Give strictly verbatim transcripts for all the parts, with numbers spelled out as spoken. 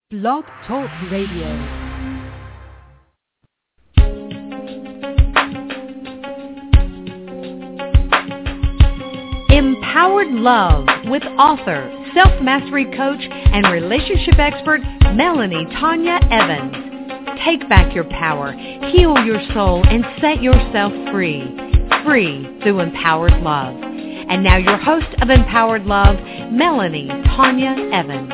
Blog Talk Radio. Empowered Love with author, self-mastery coach, and relationship expert Melanie Tanya Evans. Take back your power, heal your soul, and set yourself free. Free through Empowered Love. And now your host of Empowered Love, Melanie Tanya Evans.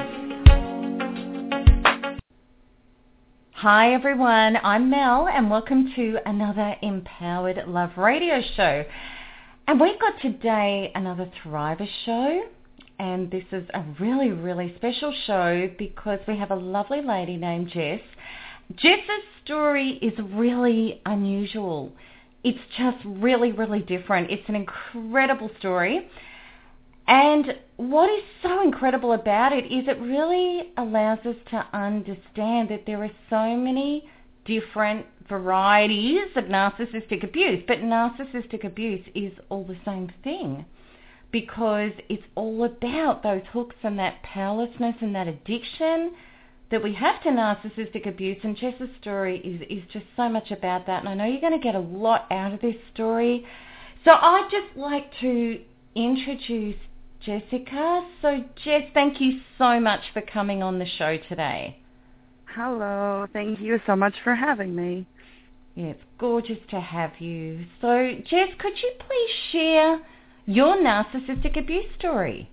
Hi everyone, I'm Mel and welcome to another Empowered Love radio show. And we've got today another Thriver show, and this is a really, really special show because we have a lovely lady named Jess. Jess's story is really unusual. It's just really, really different. It's an incredible story. And what is so incredible about it is it really allows us to understand that there are so many different varieties of narcissistic abuse, but narcissistic abuse is all the same thing because it's all about those hooks and that powerlessness and that addiction that we have to narcissistic abuse. And Jess's story is, is just so much about that, and I know you're going to get a lot out of this story. So I'd just like to introduce Jessica. So Jess, thank you so much for coming on the show today. Hello, thank you so much for having me. Yeah, it's gorgeous to have you. So Jess, could you please share your narcissistic abuse story?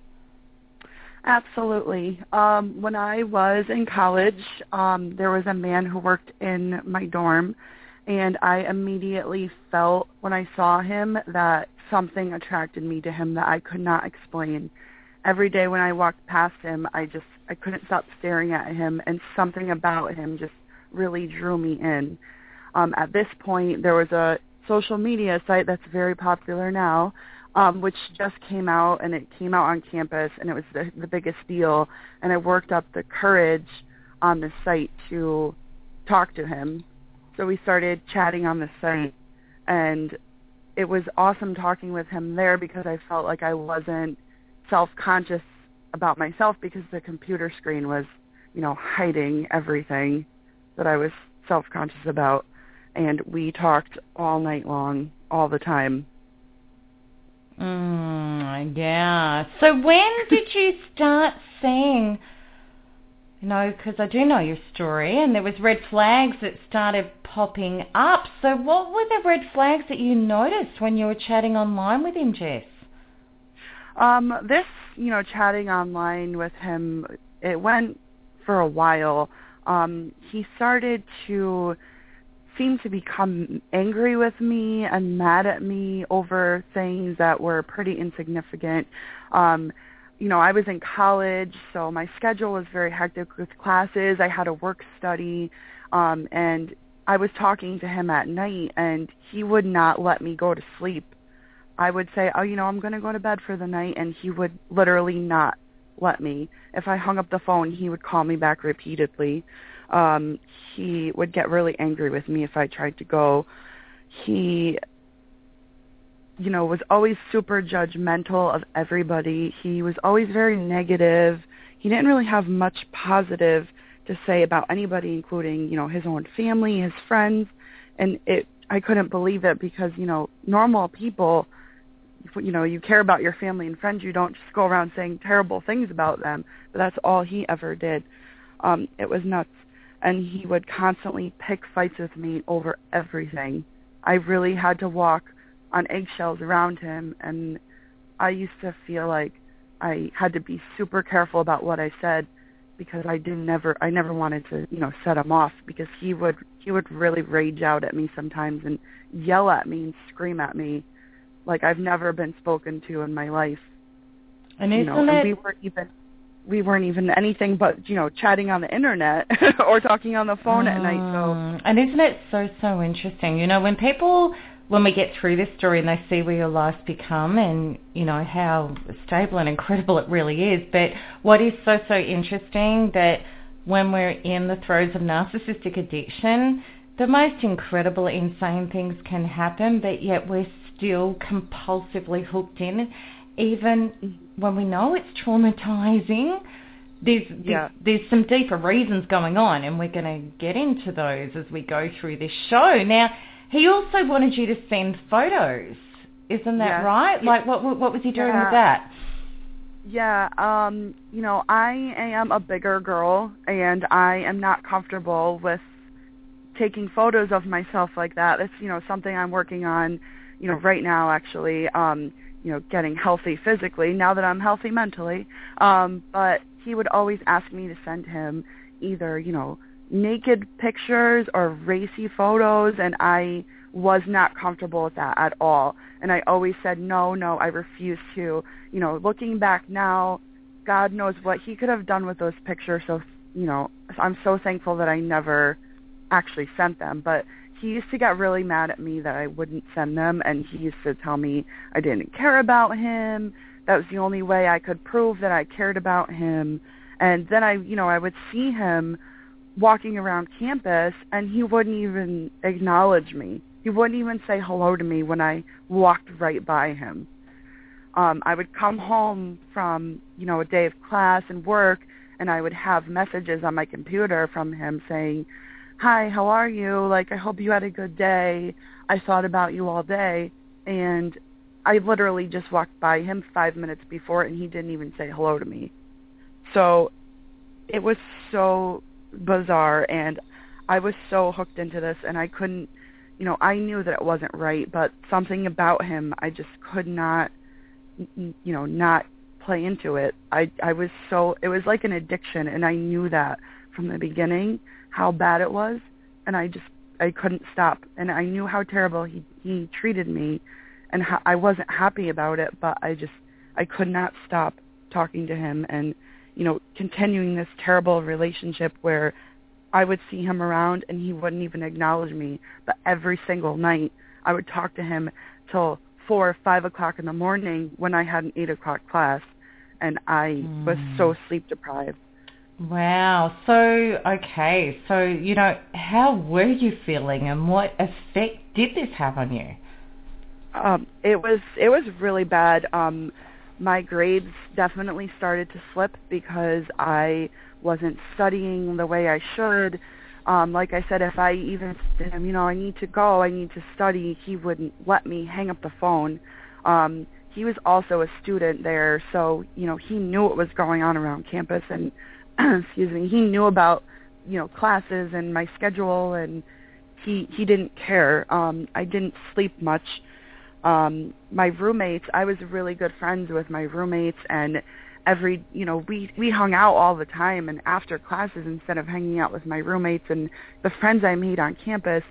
Absolutely. Um, when I was in college, um, there was a man who worked in my dorm, and I immediately felt when I saw him that something attracted me to him that I could not explain. Every day when I walked past him, I just I couldn't stop staring at him, and something about him just really drew me in. Um, at this point, there was a social media site that's very popular now, um, which just came out, and it came out on campus, and it was the, the biggest deal. And I worked up the courage on the site to talk to him. So we started chatting on the site, and it was awesome talking with him there because I felt like I wasn't self-conscious about myself because the computer screen was, you know, hiding everything that I was self-conscious about. And we talked all night long, all the time. Mm, yeah. So when did you start seeing, you know, because I do know your story, and there was red flags that started popping up. So what were the red flags that you noticed when you were chatting online with him, Jess? Um, this, you know, chatting online with him, it went for a while. Um, he started to seem to become angry with me and mad at me over things that were pretty insignificant. Um, you know, I was in college, so my schedule was very hectic with classes. I had a work study, um, and I was talking to him at night, and he would not let me go to sleep. I would say, oh, you know, I'm going to go to bed for the night, and he would literally not let me. If I hung up the phone, he would call me back repeatedly. Um, he would get really angry with me if I tried to go. He, you know, was always super judgmental of everybody. He was always very negative. He didn't really have much positive to say about anybody, including, you know, his own family, his friends. And it, I couldn't believe it because, you know, normal people, you know, you care about your family and friends. You don't just go around saying terrible things about them. But that's all he ever did. Um, it was nuts. And he would constantly pick fights with me over everything. I really had to walk on eggshells around him, and I used to feel like I had to be super careful about what I said because I did never, I never wanted to, you know, set him off because he would, he would really rage out at me sometimes and yell at me and scream at me like I've never been spoken to in my life. And you isn't know, it? And we weren't even. We weren't even anything but, you know, chatting on the internet or talking on the phone mm, at night. So, and isn't it so, so interesting? You know, when people, when we get through this story and they see where your life's become and, you know, how stable and incredible it really is. But what is so, so interesting that when we're in the throes of narcissistic addiction, the most incredible, insane things can happen, but yet we're still compulsively hooked in, even when we know it's traumatizing. there's, yeah. there's there's some deeper reasons going on, and we're going to get into those as we go through this show. Now, he also wanted you to send photos. Isn't that yes. right? Yeah. Like, what what was he doing yeah. with that? Yeah, um, you know, I am a bigger girl, and I am not comfortable with taking photos of myself like that. It's, you know, something I'm working on, you know, right now, actually, um, you know, getting healthy physically, now that I'm healthy mentally. Um, but he would always ask me to send him either, you know, naked pictures or racy photos, and I was not comfortable with that at all. And I always said, no, no, I refuse to. You know, looking back now, God knows what he could have done with those pictures. So, you know, I'm so thankful that I never actually sent them. But he used to get really mad at me that I wouldn't send them, and he used to tell me I didn't care about him. That was the only way I could prove that I cared about him. And then I, you know, I would see him walking around campus, and he wouldn't even acknowledge me. He wouldn't even say hello to me when I walked right by him. Um, I would come home from, you know, a day of class and work, and I would have messages on my computer from him saying, hi, how are you? Like, I hope you had a good day. I thought about you all day. And I literally just walked by him five minutes before, and he didn't even say hello to me. So it was so bizarre, and I was so hooked into this, and I couldn't, you know, I knew that it wasn't right, but something about him, I just could not, you know, not play into it. I, I was so, it was like an addiction, and I knew that from the beginning, how bad it was, and I just, I couldn't stop, and I knew how terrible he, he treated me, and how, I wasn't happy about it, but I just, I could not stop talking to him, and, you know, continuing this terrible relationship where I would see him around and he wouldn't even acknowledge me. But every single night I would talk to him till four or five o'clock in the morning when I had an eight o'clock class, and I mm. was so sleep deprived. Wow. So, okay. So, you know, how were you feeling, and what effect did this have on you? Um, it was it was really bad. Um, my grades definitely started to slip because I wasn't studying the way I should. Um, like I said, if I even said, you know, I need to go, I need to study, he wouldn't let me hang up the phone. Um, he was also a student there, so, you know, he knew what was going on around campus, and, excuse me, he knew about, you know, classes and my schedule, and he, he didn't care. Um, I didn't sleep much. Um, my roommates, I was really good friends with my roommates, and every, you know, we, we hung out all the time, and after classes, instead of hanging out with my roommates and the friends I made on campus,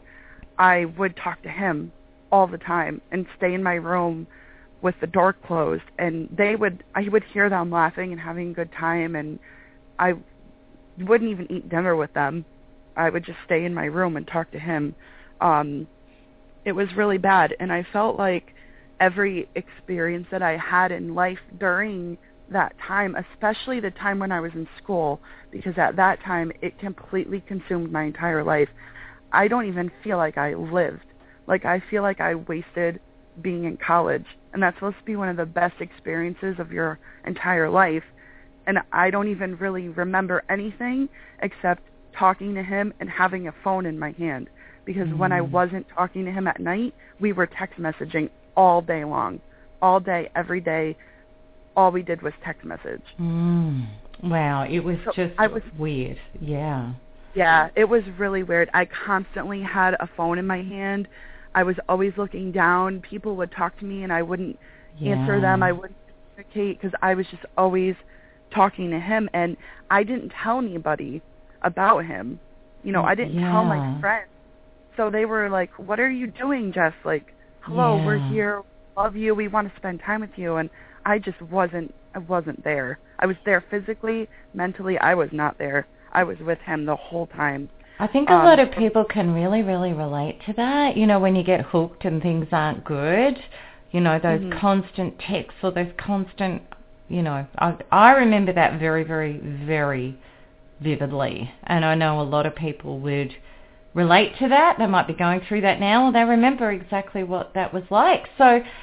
I would talk to him all the time and stay in my room with the door closed, and they would, I would hear them laughing and having a good time, and I wouldn't even eat dinner with them. I would just stay in my room and talk to him. Um, it was really bad, and I felt like every experience that I had in life during that time, especially the time when I was in school, because at that time it completely consumed my entire life. I don't even feel like I lived. Like, I feel like I wasted being in college, and that's supposed to be one of the best experiences of your entire life, and I don't even really remember anything except talking to him and having a phone in my hand, because mm. when I wasn't talking to him at night, we were text messaging all day long, all day, every day. All we did was text message. Mm. Wow, it was so just I was, weird. Yeah. Yeah, it was really weird. I constantly had a phone in my hand. I was always looking down. People would talk to me, and I wouldn't yeah. answer them. I wouldn't communicate because I was just always talking to him, and I didn't tell anybody about him. You know, I didn't yeah. tell my friends. So they were like, what are you doing, Jess? Like, hello, yeah. we're here. Love you. We want to spend time with you. And I just wasn't, I wasn't there. I was there physically, mentally, I was not there. I was with him the whole time. I think a um, lot of people can really, really relate to that. You know, when you get hooked and things aren't good, you know, those mm-hmm. constant texts or those constant, you know, I, I remember that very, very, very vividly. And I know a lot of people would relate to that. They might be going through that now, or they remember exactly what that was like. So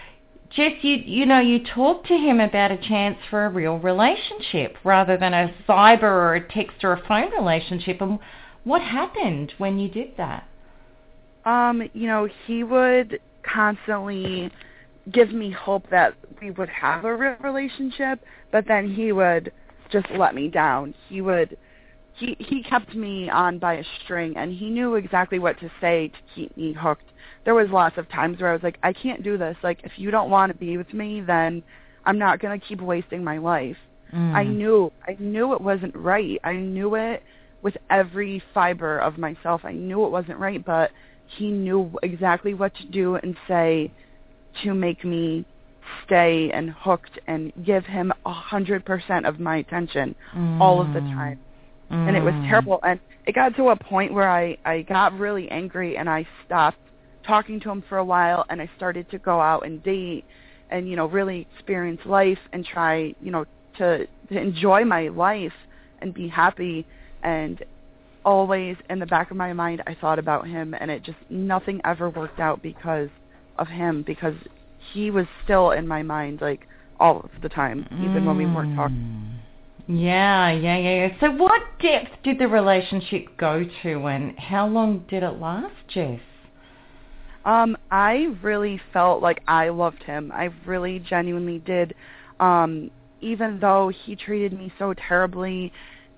Jess, you you know, you talked to him about a chance for a real relationship rather than a cyber or a text or a phone relationship. And what happened when you did that? Um, you know, he would constantly give me hope that we would have a real relationship, but then he would just let me down. He would, he, he kept me on by a string, and he knew exactly what to say to keep me hooked. There was lots of times where I was like, I can't do this. Like, if you don't want to be with me, then I'm not going to keep wasting my life. Mm. I knew, I knew it wasn't right. I knew it with every fiber of myself. I knew it wasn't right, but he knew exactly what to do and say to make me stay and hooked and give him a hundred percent of my attention mm. all of the time. Mm. And it was terrible. And it got to a point where I, I got really angry and I stopped talking to him for a while, and I started to go out and date and, you know, really experience life and try, you know, to, to enjoy my life and be happy. And always in the back of my mind, I thought about him, and it just, nothing ever worked out because of him, because he was still in my mind, like, all of the time, even mm. when we weren't talking. Yeah, yeah, yeah, yeah. So what depth did the relationship go to, and how long did it last, Jess? Um, I really felt like I loved him. I really genuinely did. Um, even though he treated me so terribly,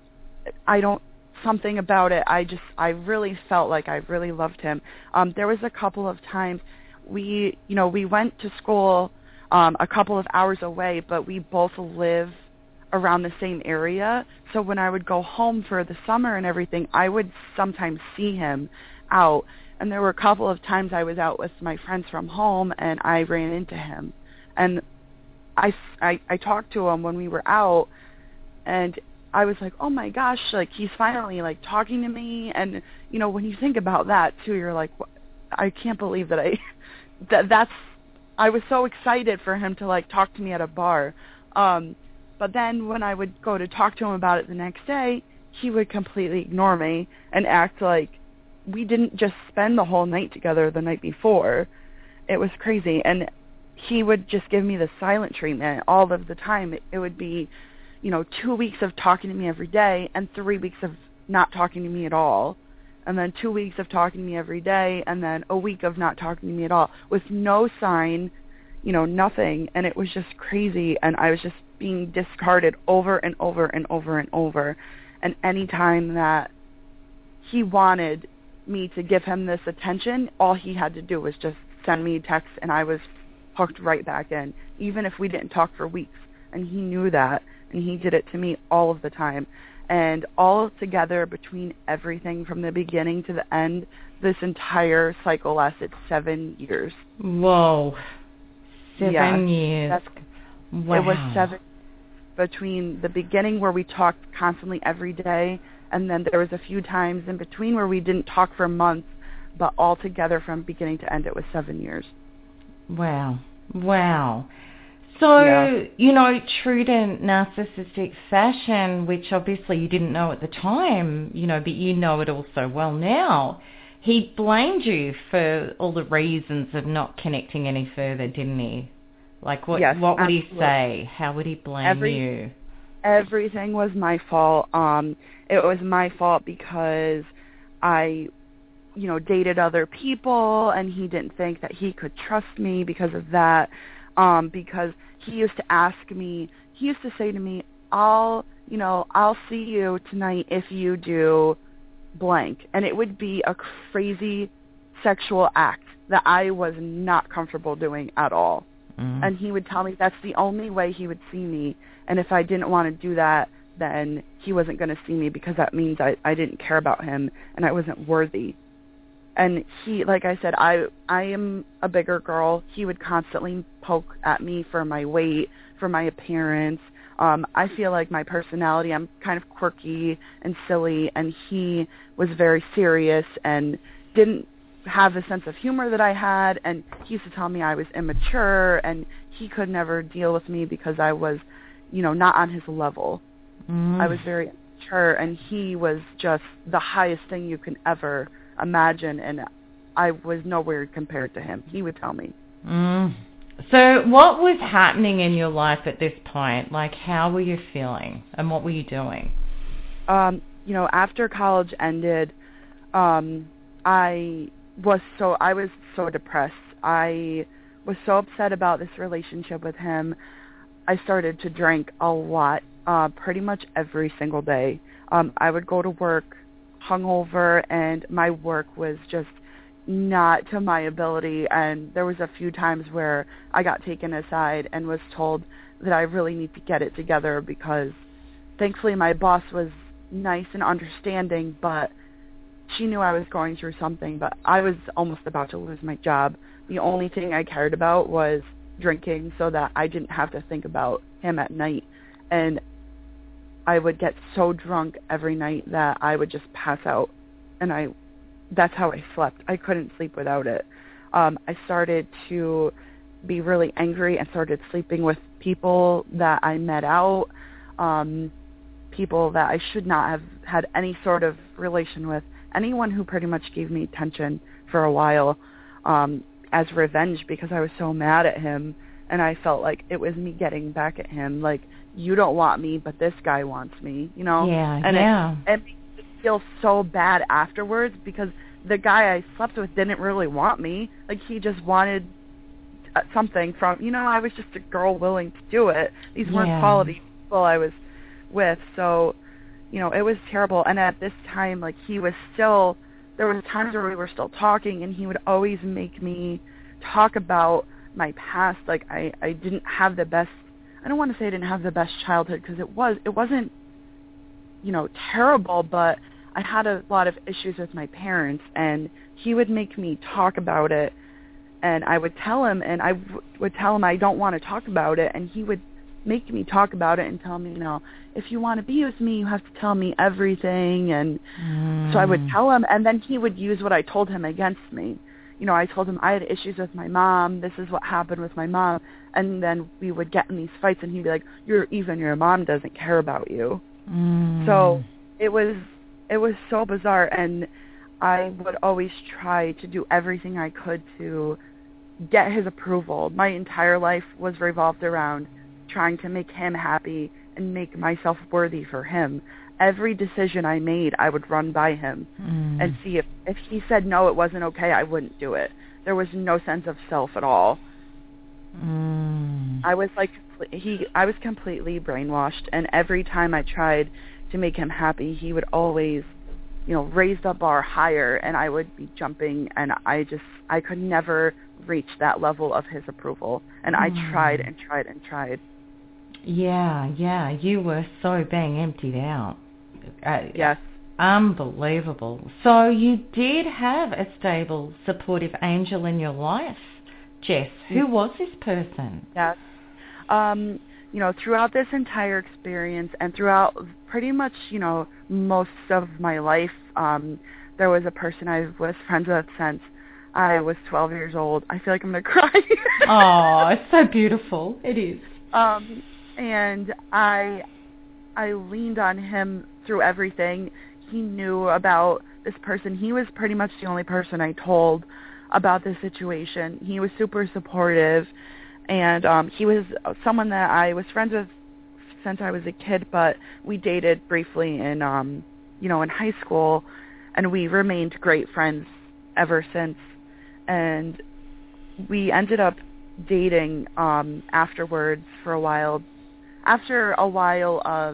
I don't, something about it, I just, I really felt like I really loved him. Um, there was a couple of times we, you know, we went to school um, a couple of hours away, but we both live around the same area. So when I would go home for the summer and everything, I would sometimes see him out. And there were a couple of times I was out with my friends from home, and I ran into him. And I, I, I talked to him when we were out, and I was like, oh, my gosh, like, he's finally, like, talking to me. And, you know, when you think about that, too, you're like, I can't believe that I, that that's, I was so excited for him to, like, talk to me at a bar. Um, but then when I would go to talk to him about it the next day, he would completely ignore me and act like we didn't just spend the whole night together the night before. It was crazy. And he would just give me the silent treatment all of the time. It, it would be, you know, two weeks of talking to me every day and three weeks of not talking to me at all. And then two weeks of talking to me every day and then a week of not talking to me at all with no sign, you know, nothing. And it was just crazy. And I was just being discarded over and over and over and over. And any time that he wanted me to give him this attention, all he had to do was just send me a text, and I was hooked right back in, even if we didn't talk for weeks. And he knew that, and he did it to me all of the time. And all together, between everything from the beginning to the end, this entire cycle lasted seven years. Whoa. Seven yeah, years. That's, wow. It was seven between the beginning where we talked constantly every day, and then there was a few times in between where we didn't talk for months, but all together from beginning to end, it was seven years. Wow. Wow. So, yeah. you know, true to narcissistic fashion, which obviously you didn't know at the time, you know, but you know it all so well now, he blamed you for all the reasons of not connecting any further, didn't he? Like, what, yes, what would absolutely. he say? How would he blame Every, you? Everything was my fault. Um, it was my fault because I, you know, dated other people, and he didn't think that he could trust me because of that. Um, because he used to ask me, he used to say to me, I'll, you know, I'll see you tonight if you do blank. And it would be a crazy sexual act that I was not comfortable doing at all. Mm. And he would tell me that's the only way he would see me. And if I didn't want to do that, then he wasn't going to see me because that means I, I didn't care about him and I wasn't worthy. And he, like I said, I I am a bigger girl. He would constantly poke at me for my weight, for my appearance. Um, I feel like my personality, I'm kind of quirky and silly, and he was very serious and didn't have the sense of humor that I had, and he used to tell me I was immature, and he could never deal with me because I was, you know, not on his level. Mm. I was very immature, and he was just the highest thing you can ever imagine, and I was nowhere compared to him. He would tell me. Mm. So what was happening in your life at this point? Like, how were you feeling and what were you doing? Um, you know, after college ended, um, I was so, I was so depressed. I was so upset about this relationship with him. I started to drink a lot, uh, pretty much every single day. Um, I would go to work hungover, and my work was just not to my ability, and there was a few times where I got taken aside and was told that I really need to get it together because thankfully my boss was nice and understanding, but she knew I was going through something, but I was almost about to lose my job. The only thing I cared about was drinking so that I didn't have to think about him at night, and I would get so drunk every night that I would just pass out, and I that's how I slept. I couldn't sleep without it. Um, I started to be really angry and started sleeping with people that I met out, um, people that I should not have had any sort of relation with, anyone who pretty much gave me attention for a while um, as revenge because I was so mad at him, and I felt like it was me getting back at him, like, you don't want me, but this guy wants me, you know? Yeah, and yeah. It, it made me feel so bad afterwards because the guy I slept with didn't really want me. Like, he just wanted something from, you know, I was just a girl willing to do it. These yeah. weren't quality people I was with. So, you know, it was terrible. And at this time, like, he was still, there was times where we were still talking, and he would always make me talk about my past. Like, I, I didn't have the best, I don't want to say I didn't have the best childhood because it was, it wasn't, you know, terrible, but I had a lot of issues with my parents, and he would make me talk about it, and I would tell him, and I w- would tell him I don't want to talk about it, and he would make me talk about it and tell me, you know, if you want to be with me, you have to tell me everything, and mm. so I would tell him, and then he would use what I told him against me. You know, I told him I had issues with my mom, this is what happened with my mom, and then we would get in these fights, and he'd be like, "You're even your mom doesn't care about you." Mm. So it was it was so bizarre, and I would always try to do everything I could to get his approval. My entire life was revolved around trying to make him happy and make myself worthy for him. Every decision I made, I would run by him mm. and see if, if he said no, it wasn't okay, I wouldn't do it. There was no sense of self at all. Mm. I was like, he, I was completely brainwashed, and every time I tried to make him happy, he would always, you know, raise the bar higher, and I would be jumping, and I just, I could never reach that level of his approval, and I mm. tried and tried and tried. Yeah, yeah, you were so being emptied out. Uh, yes. Unbelievable. So you did have a stable, supportive angel in your life, Jess. Who was this person? Yes. Um, you know, throughout this entire experience and throughout pretty much, you know, most of my life, um, there was a person I was friends with since I was twelve years old. I feel like I'm going to cry. Oh, it's so beautiful. It is. Um, and I, I leaned on him through everything. He knew about this person. He was pretty much the only person I told about this situation. He was super supportive, and um, he was someone that I was friends with since I was a kid, but we dated briefly in, um, you know, in high school, and we remained great friends ever since. And we ended up dating um, afterwards for a while. After a while of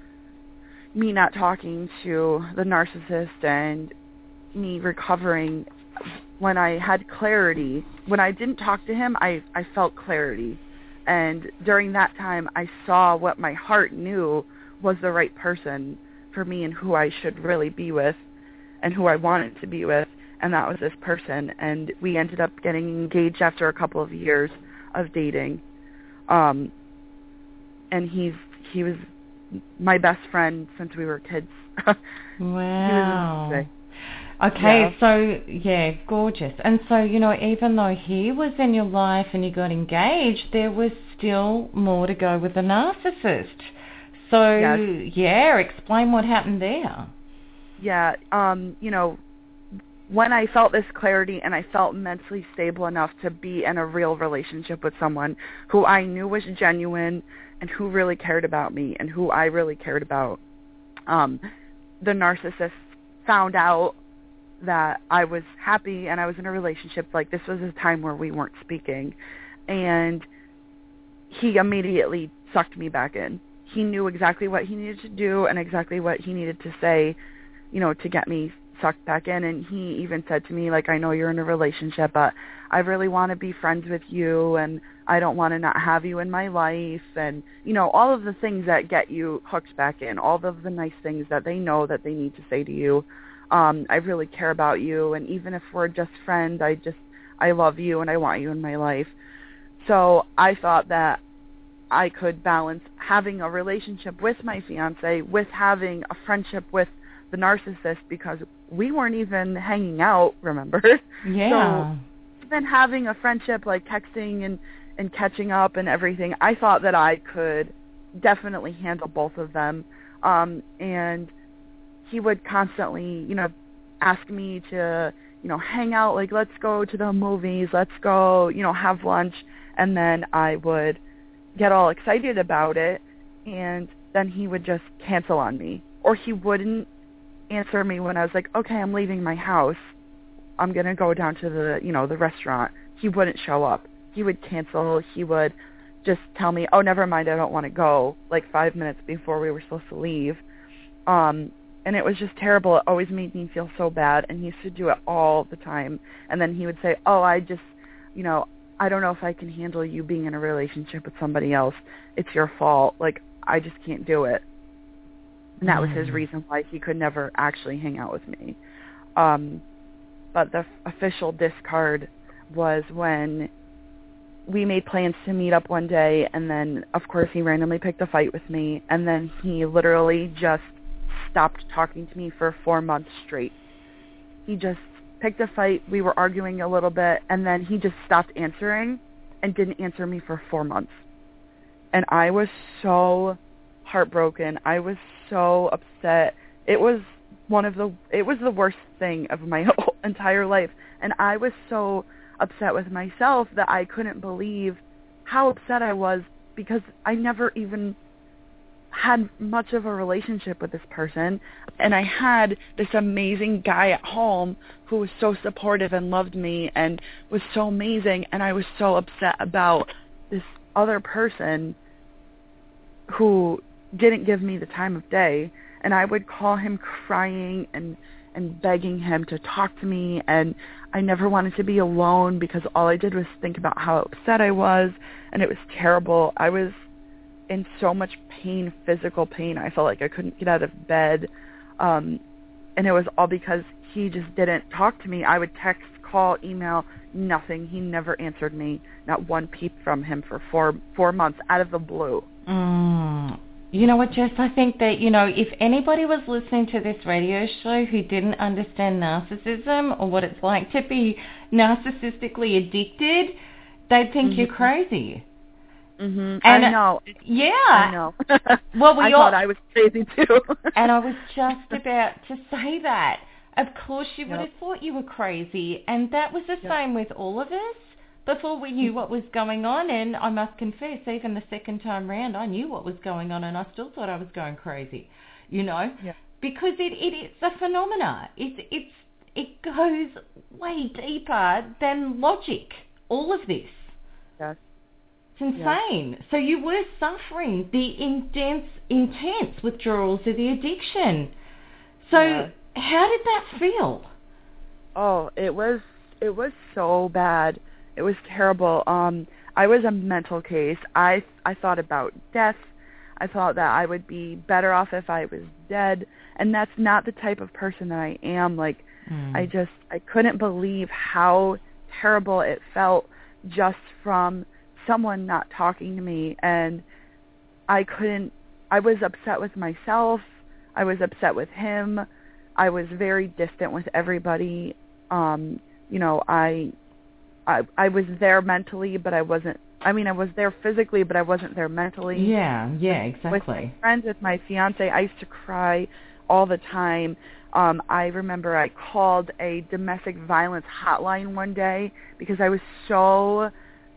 me not talking to the narcissist and me recovering, when I had clarity, when I didn't talk to him, I, I felt clarity. And during that time, I saw what my heart knew was the right person for me and who I should really be with and who I wanted to be with, and that was this person. And we ended up getting engaged after a couple of years of dating. Um, and he's he was my best friend since we were kids. Wow. He was okay, yeah. so, yeah, gorgeous. And so, you know, even though he was in your life and you got engaged, there was still more to go with the narcissist. So, yes. yeah, explain what happened there. Yeah, um, you know, when I felt this clarity and I felt mentally stable enough to be in a real relationship with someone who I knew was genuine and who really cared about me and who I really cared about, um, the narcissist found out that I was happy and I was in a relationship. Like, this was a time where we weren't speaking, and he immediately sucked me back in. He knew exactly what he needed to do and exactly what he needed to say, you know, to get me sucked back in. And he even said to me, like, I know you're in a relationship, but I really want to be friends with you, and I don't want to not have you in my life, and, you know, all of the things that get you hooked back in, all of the nice things that they know that they need to say to you. Um, I really care about you, and even if we're just friends, I just, I love you, and I want you in my life. So I thought that I could balance having a relationship with my fiance with having a friendship with the narcissist, because we weren't even hanging out, remember? Yeah. So even having a friendship, like texting and, and catching up and everything, I thought that I could definitely handle both of them. Um, and he would constantly, you know, ask me to, you know, hang out, like, let's go to the movies, let's go, you know, have lunch. And then I would get all excited about it, and then he would just cancel on me. Or he wouldn't answer me when I was like, okay, I'm leaving my house. I'm going to go down to the, you know, the restaurant. He wouldn't show up. He would cancel. He would just tell me, oh, never mind, I don't want to go, like five minutes before we were supposed to leave. Um, and it was just terrible. It always made me feel so bad, and he used to do it all the time. And then he would say, oh, I just, you know, I don't know if I can handle you being in a relationship with somebody else. It's your fault. Like, I just can't do it. And that was his reason why he could never actually hang out with me. Um, but the f- official discard was when we made plans to meet up one day, and then, of course, he randomly picked a fight with me, and then he literally just stopped talking to me for four months straight. He just picked a fight, we were arguing a little bit, and then he just stopped answering and didn't answer me for four months. And I was so heartbroken. I was so upset. It was one of the, it was the worst thing of my whole entire life. And I was so upset with myself that I couldn't believe how upset I was, because I never even had much of a relationship with this person, and I had this amazing guy at home who was so supportive and loved me and was so amazing, and I was so upset about this other person who didn't give me the time of day. And I would call him crying and and begging him to talk to me, and I never wanted to be alone, because all I did was think about how upset I was, and it was terrible. I was in so much pain, physical pain. I felt like I couldn't get out of bed. Um, and it was all because he just didn't talk to me. I would text, call, email, nothing. He never answered me. Not one peep from him for four four months out of the blue. Mm. You know what, Jess? I think that, you know, if anybody was listening to this radio show who didn't understand narcissism or what it's like to be narcissistically addicted, they'd think mm-hmm. you're crazy. Mm-hmm. And I know. Yeah. I know. Well, we I all, thought I was crazy too. And I was just about to say that. Of course you would yep. have thought you were crazy. And that was the yep. same with all of us before we knew what was going on. And I must confess, even the second time round, I knew what was going on, and I still thought I was going crazy, you know, yep. because it, it it's a phenomena. It's, it's, it goes way deeper than logic, all of this. Yes. It's insane. Yeah. So you were suffering the intense, intense withdrawals of the addiction. So yeah. How did that feel? Oh, it was it was so bad. It was terrible. Um, I was a mental case. I I thought about death. I thought that I would be better off if I was dead, and that's not the type of person that I am. Like, mm. I just I couldn't believe how terrible it felt just from someone not talking to me, and I couldn't, I was upset with myself, I was upset with him, I was very distant with everybody, um, you know, I, I, I was there mentally, but I wasn't, I mean, I was there physically, but I wasn't there mentally. Yeah, yeah, exactly. With my friends, with my fiance, I used to cry all the time. Um, I remember I called a domestic violence hotline one day because I was so,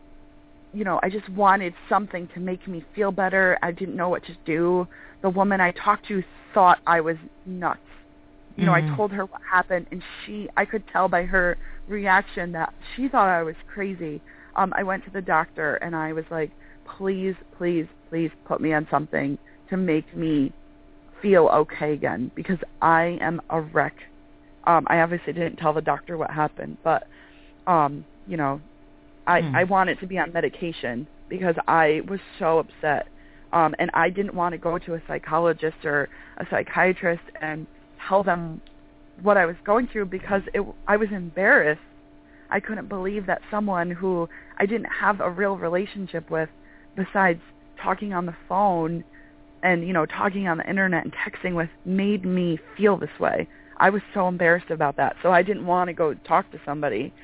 you know, I just wanted something to make me feel better. I didn't know what to do. The woman I talked to thought I was nuts. You know, mm-hmm. I told her what happened, and she, I could tell by her reaction that she thought I was crazy. Um, I went to the doctor, and I was like, please, please, please put me on something to make me feel okay again, because I am a wreck. Um, I obviously didn't tell the doctor what happened, but, um, you know, I, mm. I wanted to be on medication because I was so upset. Um, and I didn't want to go to a psychologist or a psychiatrist and tell them what I was going through because it, I was embarrassed. I couldn't believe that someone who I didn't have a real relationship with besides talking on the phone and, you know, talking on the internet and texting with made me feel this way. I was so embarrassed about that, so I didn't want to go talk to somebody.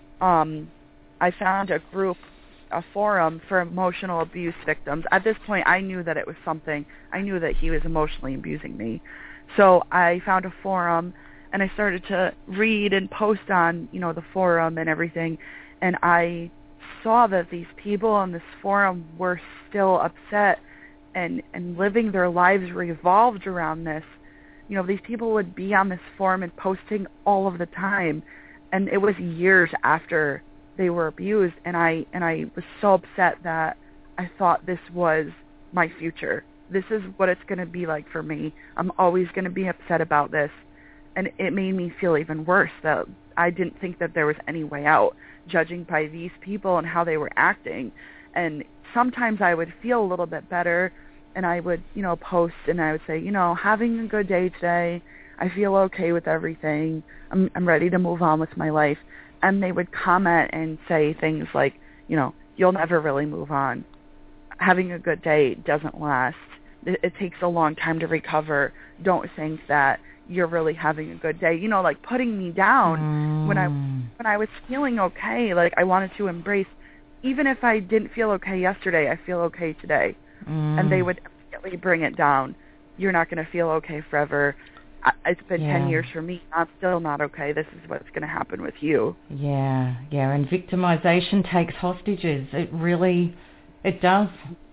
Um, I found a group, a forum for emotional abuse victims. At this point, I knew that it was something. I knew that he was emotionally abusing me. So I found a forum, and I started to read and post on, you know, the forum and everything, and I saw that these people on this forum were still upset and, and living their lives revolved around this. You know, these people would be on this forum and posting all of the time, and it was years after they were abused, and I and I was so upset that I thought this was my future. This is what it's going to be like for me. I'm always going to be upset about this, and it made me feel even worse that I didn't think that there was any way out, judging by these people and how they were acting. And sometimes I would feel a little bit better, and I would, you know, post, and I would say, you know, having a good day today. I feel okay with everything. I'm I'm ready to move on with my life. And they would comment and say things like, you know, you'll never really move on. Having a good day doesn't last. It, it takes a long time to recover. Don't think that you're really having a good day. You know, like putting me down mm. when I when I was feeling okay. Like I wanted to embrace, even if I didn't feel okay yesterday, I feel okay today. Mm. And they would immediately bring it down. You're not going to feel okay forever. It's been yeah. ten years for me. I'm still not okay. This is what's going to happen with you. Yeah, yeah. And victimization takes hostages. It really, it does.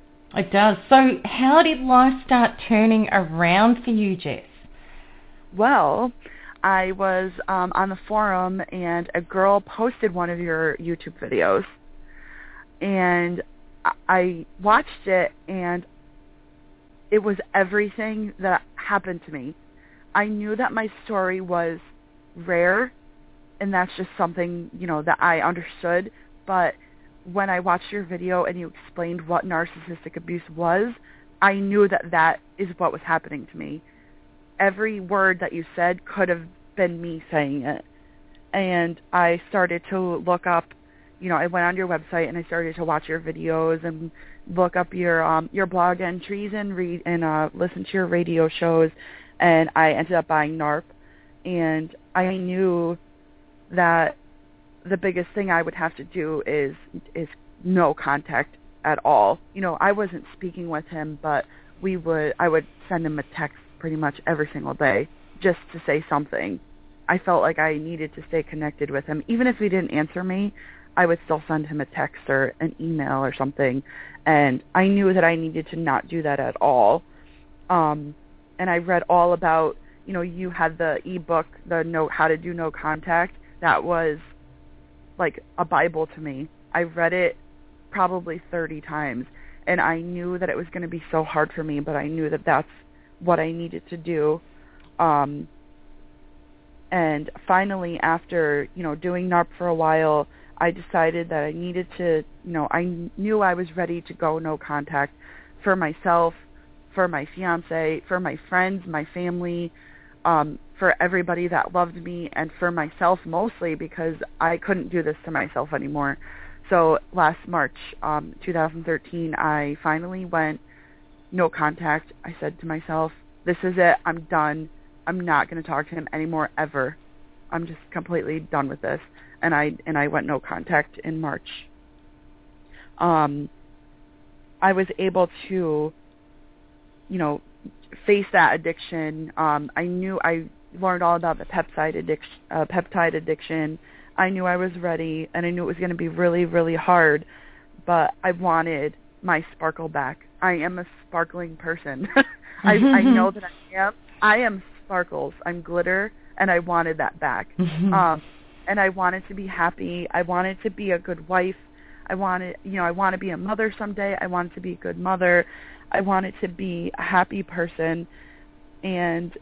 It does. So how did life start turning around for you, Jess? Well, I was um, on the forum, and a girl posted one of your YouTube videos. And I watched it, and it was everything that happened to me. I knew that my story was rare, and that's just something, you know, that I understood. But when I watched your video and you explained what narcissistic abuse was, I knew that that is what was happening to me. Every word that you said could have been me saying it. And I started to look up, you know, I went on your website and I started to watch your videos and look up your um, your blog entries and read and uh, listen to your radio shows. And I ended up buying NARP, and I knew that the biggest thing I would have to do is is no contact at all. You know, I wasn't speaking with him, but we would I would send him a text pretty much every single day just to say something. I felt like I needed to stay connected with him. Even if he didn't answer me, I would still send him a text or an email or something, and I knew that I needed to not do that at all. Um And I read all about, you know, you had the ebook, the no, How to Do No Contact. That was like a Bible to me. I read it probably thirty times, and I knew that it was going to be so hard for me, but I knew that that's what I needed to do. Um, and finally, after, you know, doing NARP for a while, I decided that I needed to, you know, I knew I was ready to go no contact for myself, for my fiance, for my friends, my family, um, for everybody that loved me, and for myself mostly, because I couldn't do this to myself anymore. So last March, um, two thousand thirteen, I finally went no contact. I said to myself, this is it. I'm done. I'm not going to talk to him anymore ever. I'm just completely done with this. And I and I went no contact in March. Um, I was able to, you know, face that addiction. Um, I knew I learned all about the peptide addiction, uh, peptide addiction. I knew I was ready, and I knew it was going to be really, really hard, but I wanted my sparkle back. I am a sparkling person. I, I know that I am. I am sparkles. I'm glitter, and I wanted that back. um, and I wanted to be happy. I wanted to be a good wife. I wanted, you know, I want to be a mother someday. I wanted to be a good mother. I wanted to be a happy person, and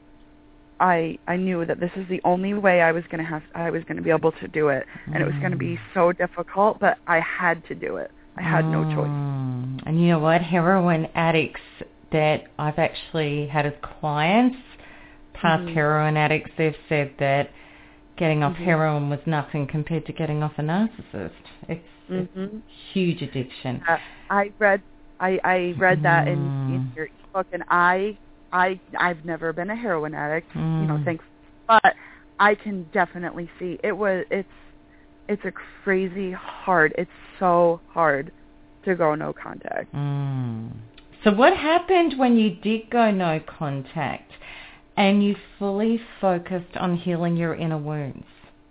I I knew that this is the only way I was going to have I was going to be able to do it, and mm. it was going to be so difficult, but I had to do it. I had mm. no choice. And you know what? Heroin addicts that I've actually had as clients, past mm-hmm. heroin addicts, they've said that getting off mm-hmm. heroin was nothing compared to getting off a narcissist. It's, mm-hmm. it's a huge addiction. Uh, I read I, I read that mm. in, in your book, and I I I've never been a heroin addict, mm. you know, thanks, but I can definitely see it was it's it's a crazy hard. It's so hard to go no contact. Mm. So what happened when you did go no contact and you fully focused on healing your inner wounds?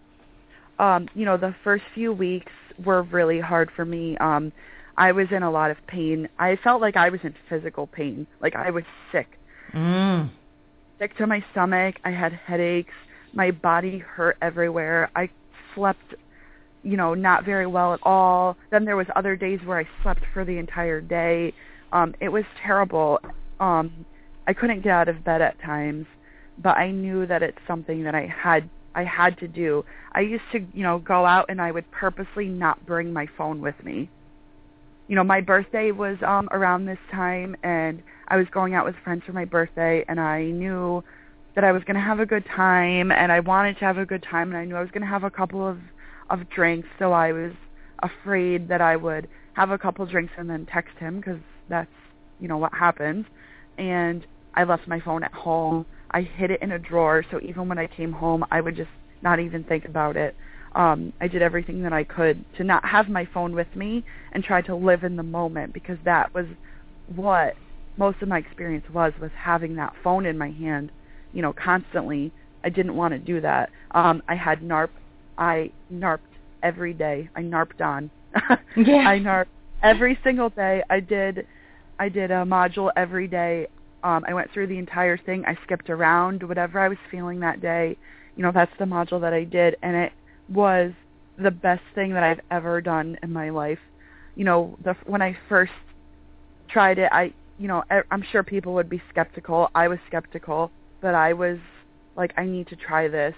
Um, you know, the first few weeks were really hard for me. Um, I was in a lot of pain. I felt like I was in physical pain. Like I was sick. Mm. Sick to my stomach. I had headaches. My body hurt everywhere. I slept, you know, not very well at all. Then there was other days where I slept for the entire day. Um, it was terrible. Um, I couldn't get out of bed at times, but I knew that it's something that I had I had to do. I used to, you know, go out and I would purposely not bring my phone with me. You know, my birthday was um, around this time, and I was going out with friends for my birthday, and I knew that I was going to have a good time, and I wanted to have a good time, and I knew I was going to have a couple of, of drinks, so I was afraid that I would have a couple of drinks and then text him, because that's, you know, what happens. And I left my phone at home. I hid it in a drawer, so even when I came home, I would just not even think about it. Um, I did everything that I could to not have my phone with me and try to live in the moment, because that was what most of my experience was, was having that phone in my hand, you know, constantly. I didn't want to do that. Um, I had NARP. I NARPed every day. I NARPed on. Yeah. I NARPed every single day. I did I did a module every day. Um, I went through the entire thing. I skipped around whatever I was feeling that day. You know, that's the module that I did, and it was the best thing that I've ever done in my life. You know, the, when I first tried it, I, you know, I, I'm sure people would be skeptical. I was skeptical, but I was like, I need to try this.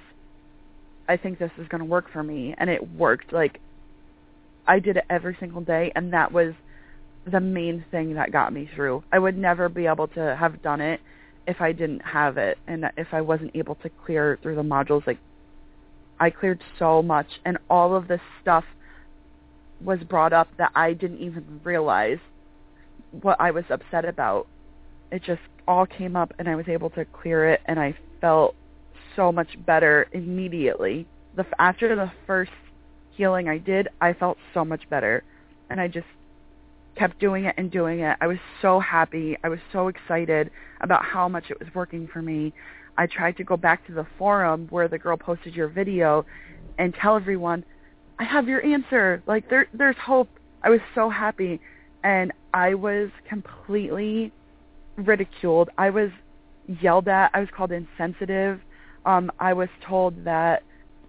I think this is going to work for me, and it worked. Like, I did it every single day, and that was the main thing that got me through. I would never be able to have done it if I didn't have it, and if I wasn't able to clear through the modules. Like, I cleared so much, and all of this stuff was brought up that I didn't even realize what I was upset about. It just all came up, and I was able to clear it, and I felt so much better immediately. The after the first healing I did, I felt so much better, and I just kept doing it and doing it. I was so happy. I was so excited about how much it was working for me. I tried to go back to the forum where the girl posted your video and tell everyone, I have your answer. Like, there, there's hope. I was so happy. And I was completely ridiculed. I was yelled at. I was called insensitive. Um, I was told that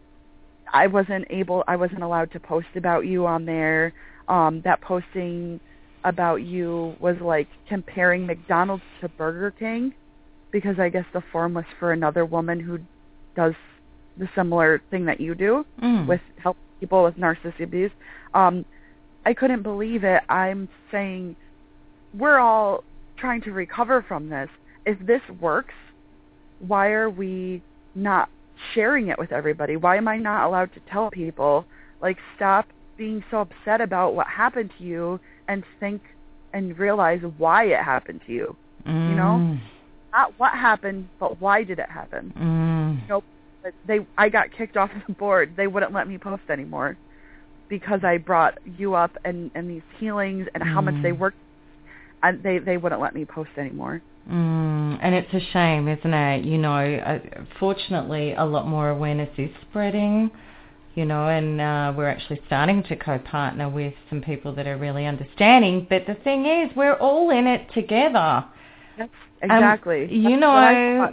I wasn't able, I wasn't allowed to post about you on there. Um, that posting about you was like comparing McDonald's to Burger King, because I guess the forum was for another woman who does the similar thing that you do mm. with help people with narcissistic abuse. Um, I couldn't believe it. I'm saying we're all trying to recover from this. If this works, why are we not sharing it with everybody? Why am I not allowed to tell people? Like, stop being so upset about what happened to you and think and realize why it happened to you. Mm. You know? Not what happened, but why did it happen? Mm. You know, they, I got kicked off the board. They wouldn't let me post anymore because I brought you up and, and these healings and mm. how much they worked. And they, they wouldn't let me post anymore. Mm, and it's a shame, isn't it? You know, uh, fortunately, a lot more awareness is spreading, you know, and uh, we're actually starting to co-partner with some people that are really understanding. But the thing is, we're all in it together. Yes, exactly. Um, you know,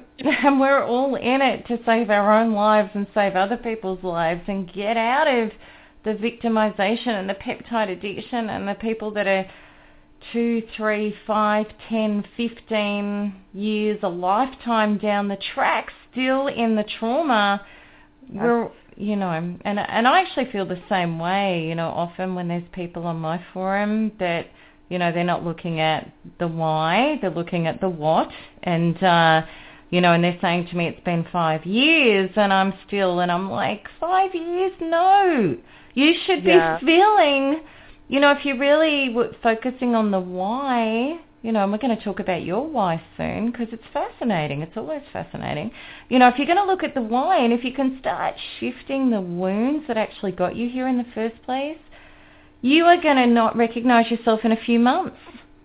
and we're all in it to save our own lives and save other people's lives and get out of the victimization and the peptide addiction and the people that are two, three, five, ten, fifteen years, a lifetime down the track, still in the trauma. Yes. We're, you know, and and I actually feel the same way. You know, often when there's people on my forum that, you know, they're not looking at the why, they're looking at the what, and uh, you know, and they're saying to me, it's been five years, and I'm still, and I'm like, five years? No, you should be yeah. feeling. You know, if you're really focusing on the why, you know, and we're going to talk about your why soon because it's fascinating. It's always fascinating. You know, if you're going to look at the why and if you can start shifting the wounds that actually got you here in the first place, you are going to not recognize yourself in a few months,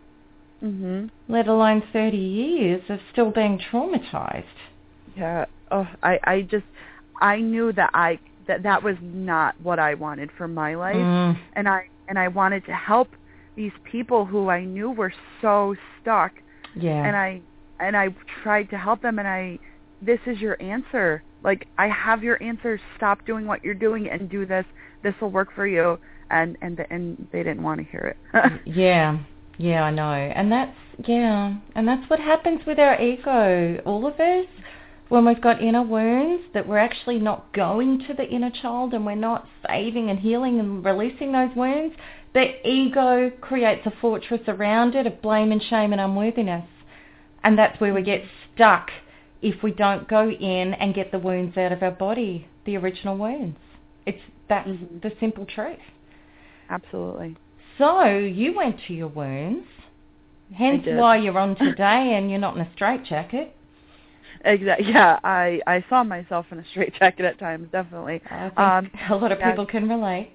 mm-hmm. let alone thirty years of still being traumatized. Yeah. Oh, I, I just, I knew that I, that that was not what I wanted for my life. Mm. And I, And I wanted to help these people who I knew were so stuck. Yeah. And I and I tried to help them, and I, this is your answer. Like, I have your answer. Stop doing what you're doing and do this. This will work for you. And and and they didn't want to hear it. yeah. Yeah, I know. And that's, yeah. And that's what happens with our ego. All of us, when we've got inner wounds, that we're actually not going to the inner child and we're not saving and healing and releasing those wounds, the ego creates a fortress around it of blame and shame and unworthiness. And that's where we get stuck if we don't go in and get the wounds out of our body, the original wounds. It's that's mm-hmm. the simple truth. Absolutely. So you went to your wounds, hence why you're on today and you're not in a straitjacket. Exactly. Yeah, I, I saw myself in a straitjacket at times, definitely. I think um, a lot of yes. people can relate.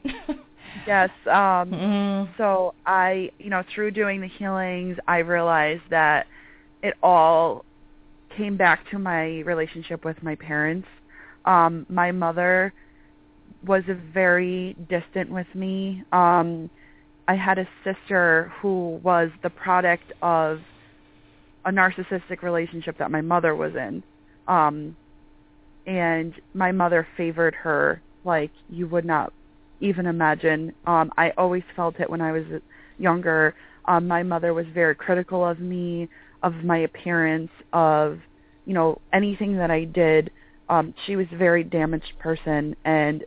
yes. Um, mm. So I, you know, through doing the healings, I realized that it all came back to my relationship with my parents. Um, my mother was very distant with me. Um, I had a sister who was the product of a narcissistic relationship that my mother was in. Um, and my mother favored her like you would not even imagine. Um, I always felt it when I was younger. Um, my mother was very critical of me, of my appearance, of, you know, anything that I did. Um, she was a very damaged person, and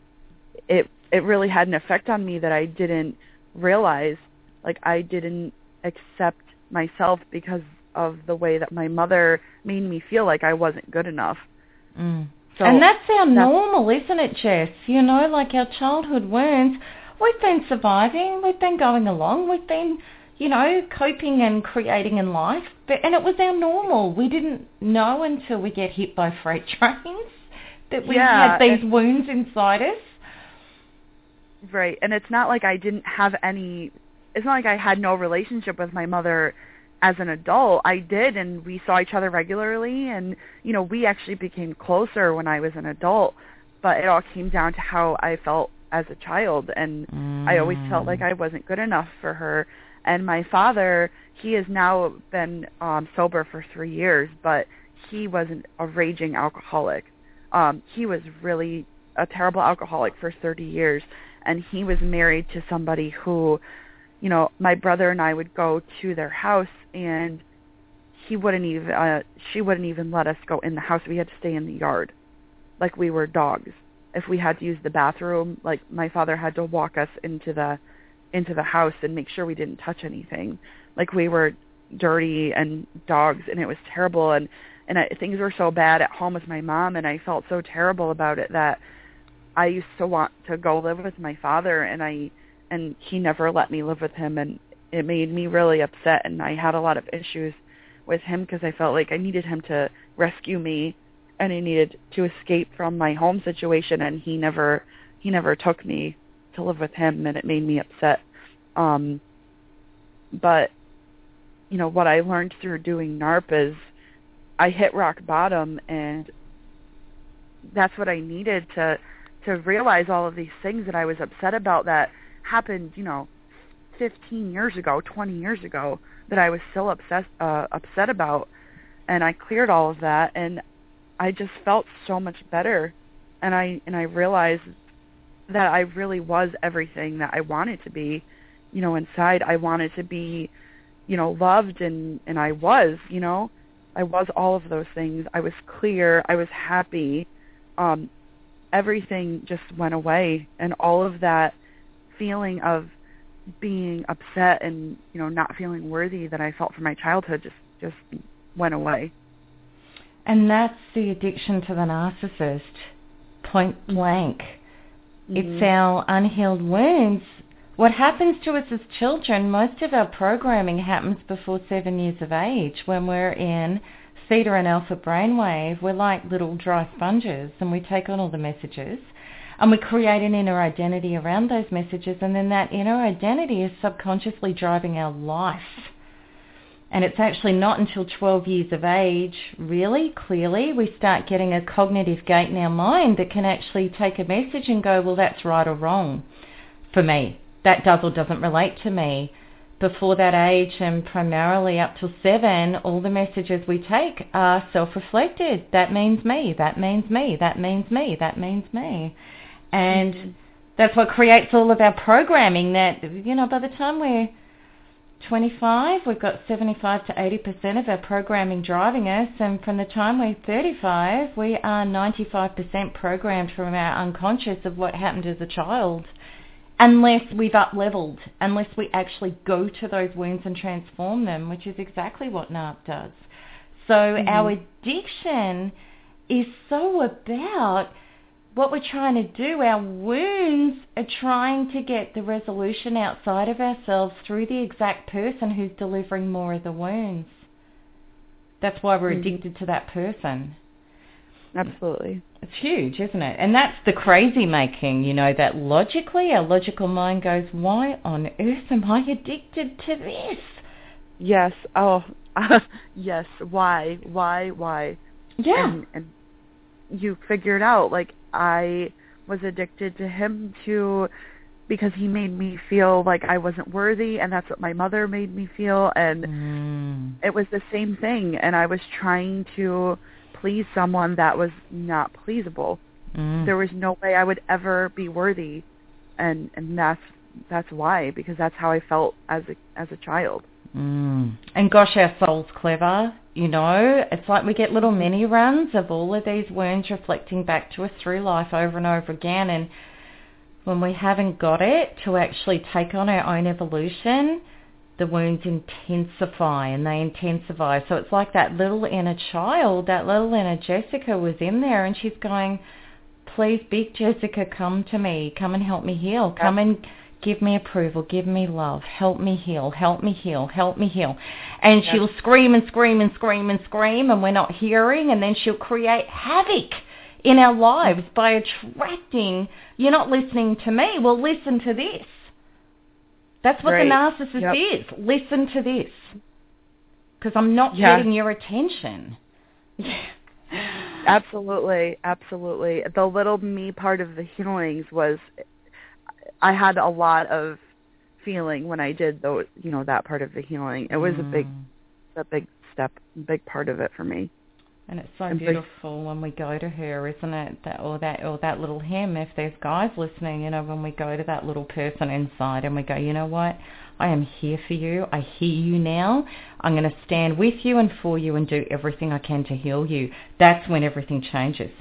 it it really had an effect on me that I didn't realize. Like, I didn't accept myself because of the way that my mother made me feel like I wasn't good enough. Mm. So and that's our that's, normal, isn't it, Jess? You know, like our childhood wounds, we've been surviving, we've been going along, we've been, you know, coping and creating in life, but, and it was our normal. We didn't know until we get hit by freight trains that we yeah, had these wounds inside us. Right, and it's not like I didn't have any, it's not like I had no relationship with my mother as an adult. I did, and we saw each other regularly, and, you know, we actually became closer when I was an adult, but it all came down to how I felt as a child, and mm. I always felt like I wasn't good enough for her. And my father, he has now been um, sober for three years, but he was an, a raging alcoholic. Um, he was really a terrible alcoholic for thirty years, and he was married to somebody who, you know, my brother and I would go to their house, and he wouldn't even, uh, she wouldn't even let us go in the house. We had to stay in the yard, like we were dogs. If we had to use the bathroom, like my father had to walk us into the, into the house and make sure we didn't touch anything. Like we were dirty and dogs, and it was terrible. And and I, things were so bad at home with my mom, and I felt so terrible about it that I used to want to go live with my father, and I. And he never let me live with him, and it made me really upset, and I had a lot of issues with him because I felt like I needed him to rescue me, and I needed to escape from my home situation, and he never he never took me to live with him, and it made me upset. Um, but you know, what I learned through doing N A R P is I hit rock bottom, and that's what I needed to to realize all of these things that I was upset about that happened, you know, fifteen years ago, twenty years ago, that I was still upset uh, upset about. And I cleared all of that, and I just felt so much better. And I and I realized that I really was everything that I wanted to be, you know, inside. I wanted to be, you know, loved, and, and I was, you know. I was all of those things. I was clear. I was happy. Um, everything just went away, and all of that feeling of being upset and, you know, not feeling worthy that I felt from my childhood just, just went away. And that's the addiction to the narcissist, point blank. Mm-hmm. It's our unhealed wounds. What happens to us as children, most of our programming happens before seven years of age. When we're in theta and alpha brainwave, we're like little dry sponges, and we take on all the messages, and we create an inner identity around those messages, and then that inner identity is subconsciously driving our life. And it's actually not until twelve years of age, really, clearly, we start getting a cognitive gate in our mind that can actually take a message and go, well, that's right or wrong for me. That does or doesn't relate to me. Before that age, and primarily up till seven, all the messages we take are self-reflected. That means me, that means me, that means me, that means me. And mm-hmm. that's what creates all of our programming that, you know, by the time we're twenty-five, we've got seventy-five to eighty percent of our programming driving us, and from the time we're thirty-five, we are ninety-five percent programmed from our unconscious of what happened as a child. Unless we've up-leveled, unless we actually go to those wounds and transform them, which is exactly what N A R P does. So mm-hmm. our addiction is so about what we're trying to do. Our wounds are trying to get the resolution outside of ourselves through the exact person who's delivering more of the wounds. That's why we're mm-hmm. addicted to that person. Absolutely. It's huge, isn't it? And that's the crazy making, you know, that logically, our logical mind goes, why on earth am I addicted to this? Yes. Oh, uh, yes. Why? Why? Why? Yeah. And, and you figured out, like, I was addicted to him too because he made me feel like I wasn't worthy, and that's what my mother made me feel. And mm. it was the same thing. And I was trying to please someone that was not pleasable. Mm. There was no way I would ever be worthy, and and that's that's why, because that's how I felt as a as a child. Mm. And gosh, our soul's clever, you know. It's like we get little mini runs of all of these wounds reflecting back to us through life over and over again, and when we haven't got it to actually take on our own evolution, the wounds intensify and they intensify. So it's like that little inner child, that little inner Jessica was in there, and she's going, please, big Jessica, come to me. Come and help me heal. Come and give me approval. Give me love. Help me heal. Help me heal. Help me heal. And she'll scream and scream and scream and scream, and we're not hearing, and then she'll create havoc in our lives by attracting, you're not listening to me. Well, listen to this. That's what right. the narcissist yep. is. Listen to this. Because I'm not yeah. getting your attention. Absolutely. Absolutely. The little me part of the healings was, I had a lot of feeling when I did those, you know, that part of the healing. It was mm. a big, a big step, a big part of it for me. And it's so and beautiful big, when we go to her, isn't it? That, or that or that little hymn, if there's guys listening, you know, when we go to that little person inside and we go, you know what, I am here for you. I hear you now. I'm going to stand with you and for you and do everything I can to heal you. That's when everything changes.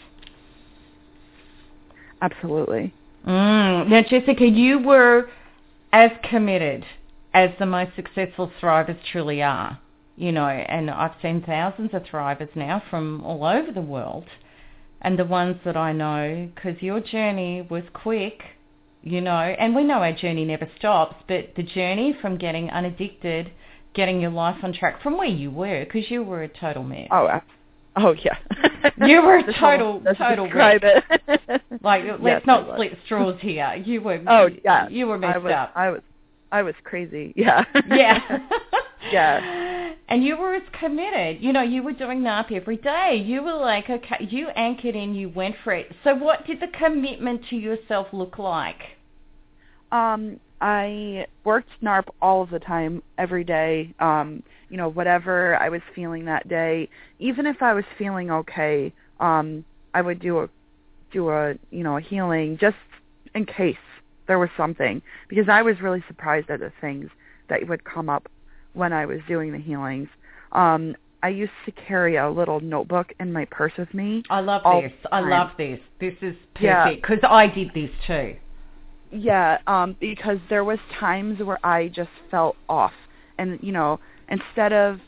Absolutely. Mm. Now, Jessica, you were as committed as the most successful thrivers truly are. You know, and I've seen thousands of thrivers now from all over the world. And the ones that I know, because your journey was quick, you know, and we know our journey never stops, but the journey from getting unaddicted, getting your life on track from where you were, because you were a total mess. Oh, uh, oh yeah. You were a total, Let's total describe wreck. It. Like, let's yes, not split straws here. You were, oh, yeah. You were messed I was, up. I was, I was crazy. Yeah. Yeah. Yeah. And you were as committed. You know, you were doing NARP every day. You were like, okay, you anchored in, you went for it. So what did the commitment to yourself look like? Um, I worked NARP all of the time, every day. Um, you know, whatever I was feeling that day, even if I was feeling okay, um, I would do a do a you know a healing just in case there was something, because I was really surprised at the things that would come up when I was doing the healings. Um, I used to carry a little notebook in my purse with me. I love this. I love this. This is perfect, because yeah. I did this too. Yeah, um, because there was times where I just felt off. And, you know, instead of,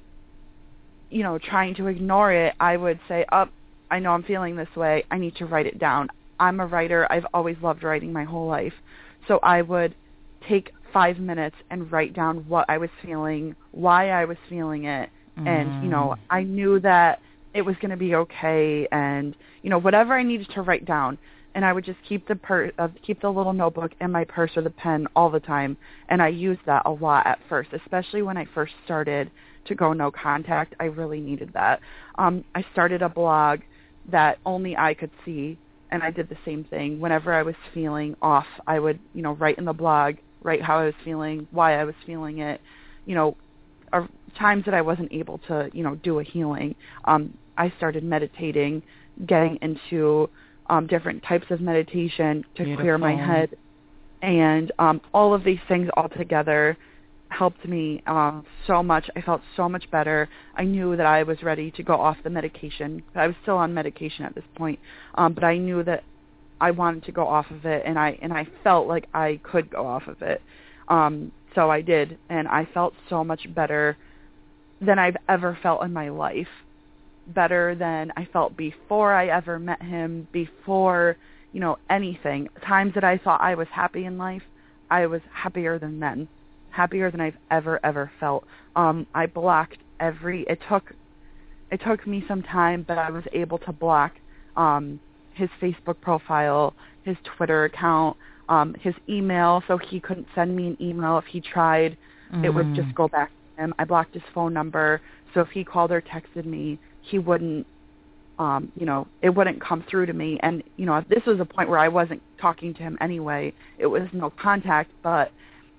you know, trying to ignore it, I would say, oh, I know I'm feeling this way. I need to write it down. I'm a writer. I've always loved writing my whole life. So I would take five minutes and write down what I was feeling, why I was feeling it, mm. and, you know, I knew that it was going to be okay, and, you know, whatever I needed to write down, and I would just keep the per- uh, keep the little notebook in my purse or the pen all the time, and I used that a lot at first, especially when I first started to go no contact. I really needed that. Um, I started a blog that only I could see, and I did the same thing. Whenever I was feeling off, I would, you know, write in the blog, write how I was feeling, why I was feeling it, you know, or times that I wasn't able to, you know, do a healing. Um, I started meditating, getting into um, different types of meditation to Beautiful. Clear my head. And um, all of these things all together helped me um, so much. I felt so much better. I knew that I was ready to go off the medication. I was still on medication at this point, um, but I knew that I wanted to go off of it, and I and I felt like I could go off of it. Um, so I did, and I felt so much better than I've ever felt in my life. Better than I felt before I ever met him, before, you know, anything. Times that I thought I was happy in life, I was happier than then. Happier than I've ever, ever felt. Um, I blocked every, it took, it took me some time, but I was able to block um, his Facebook profile, his Twitter account, um, his email, so he couldn't send me an email if he tried. Mm. It would just go back to him. I blocked his phone number, so if he called or texted me, he wouldn't, um, you know, it wouldn't come through to me. And, you know, this was a point where I wasn't talking to him anyway. It was no contact, but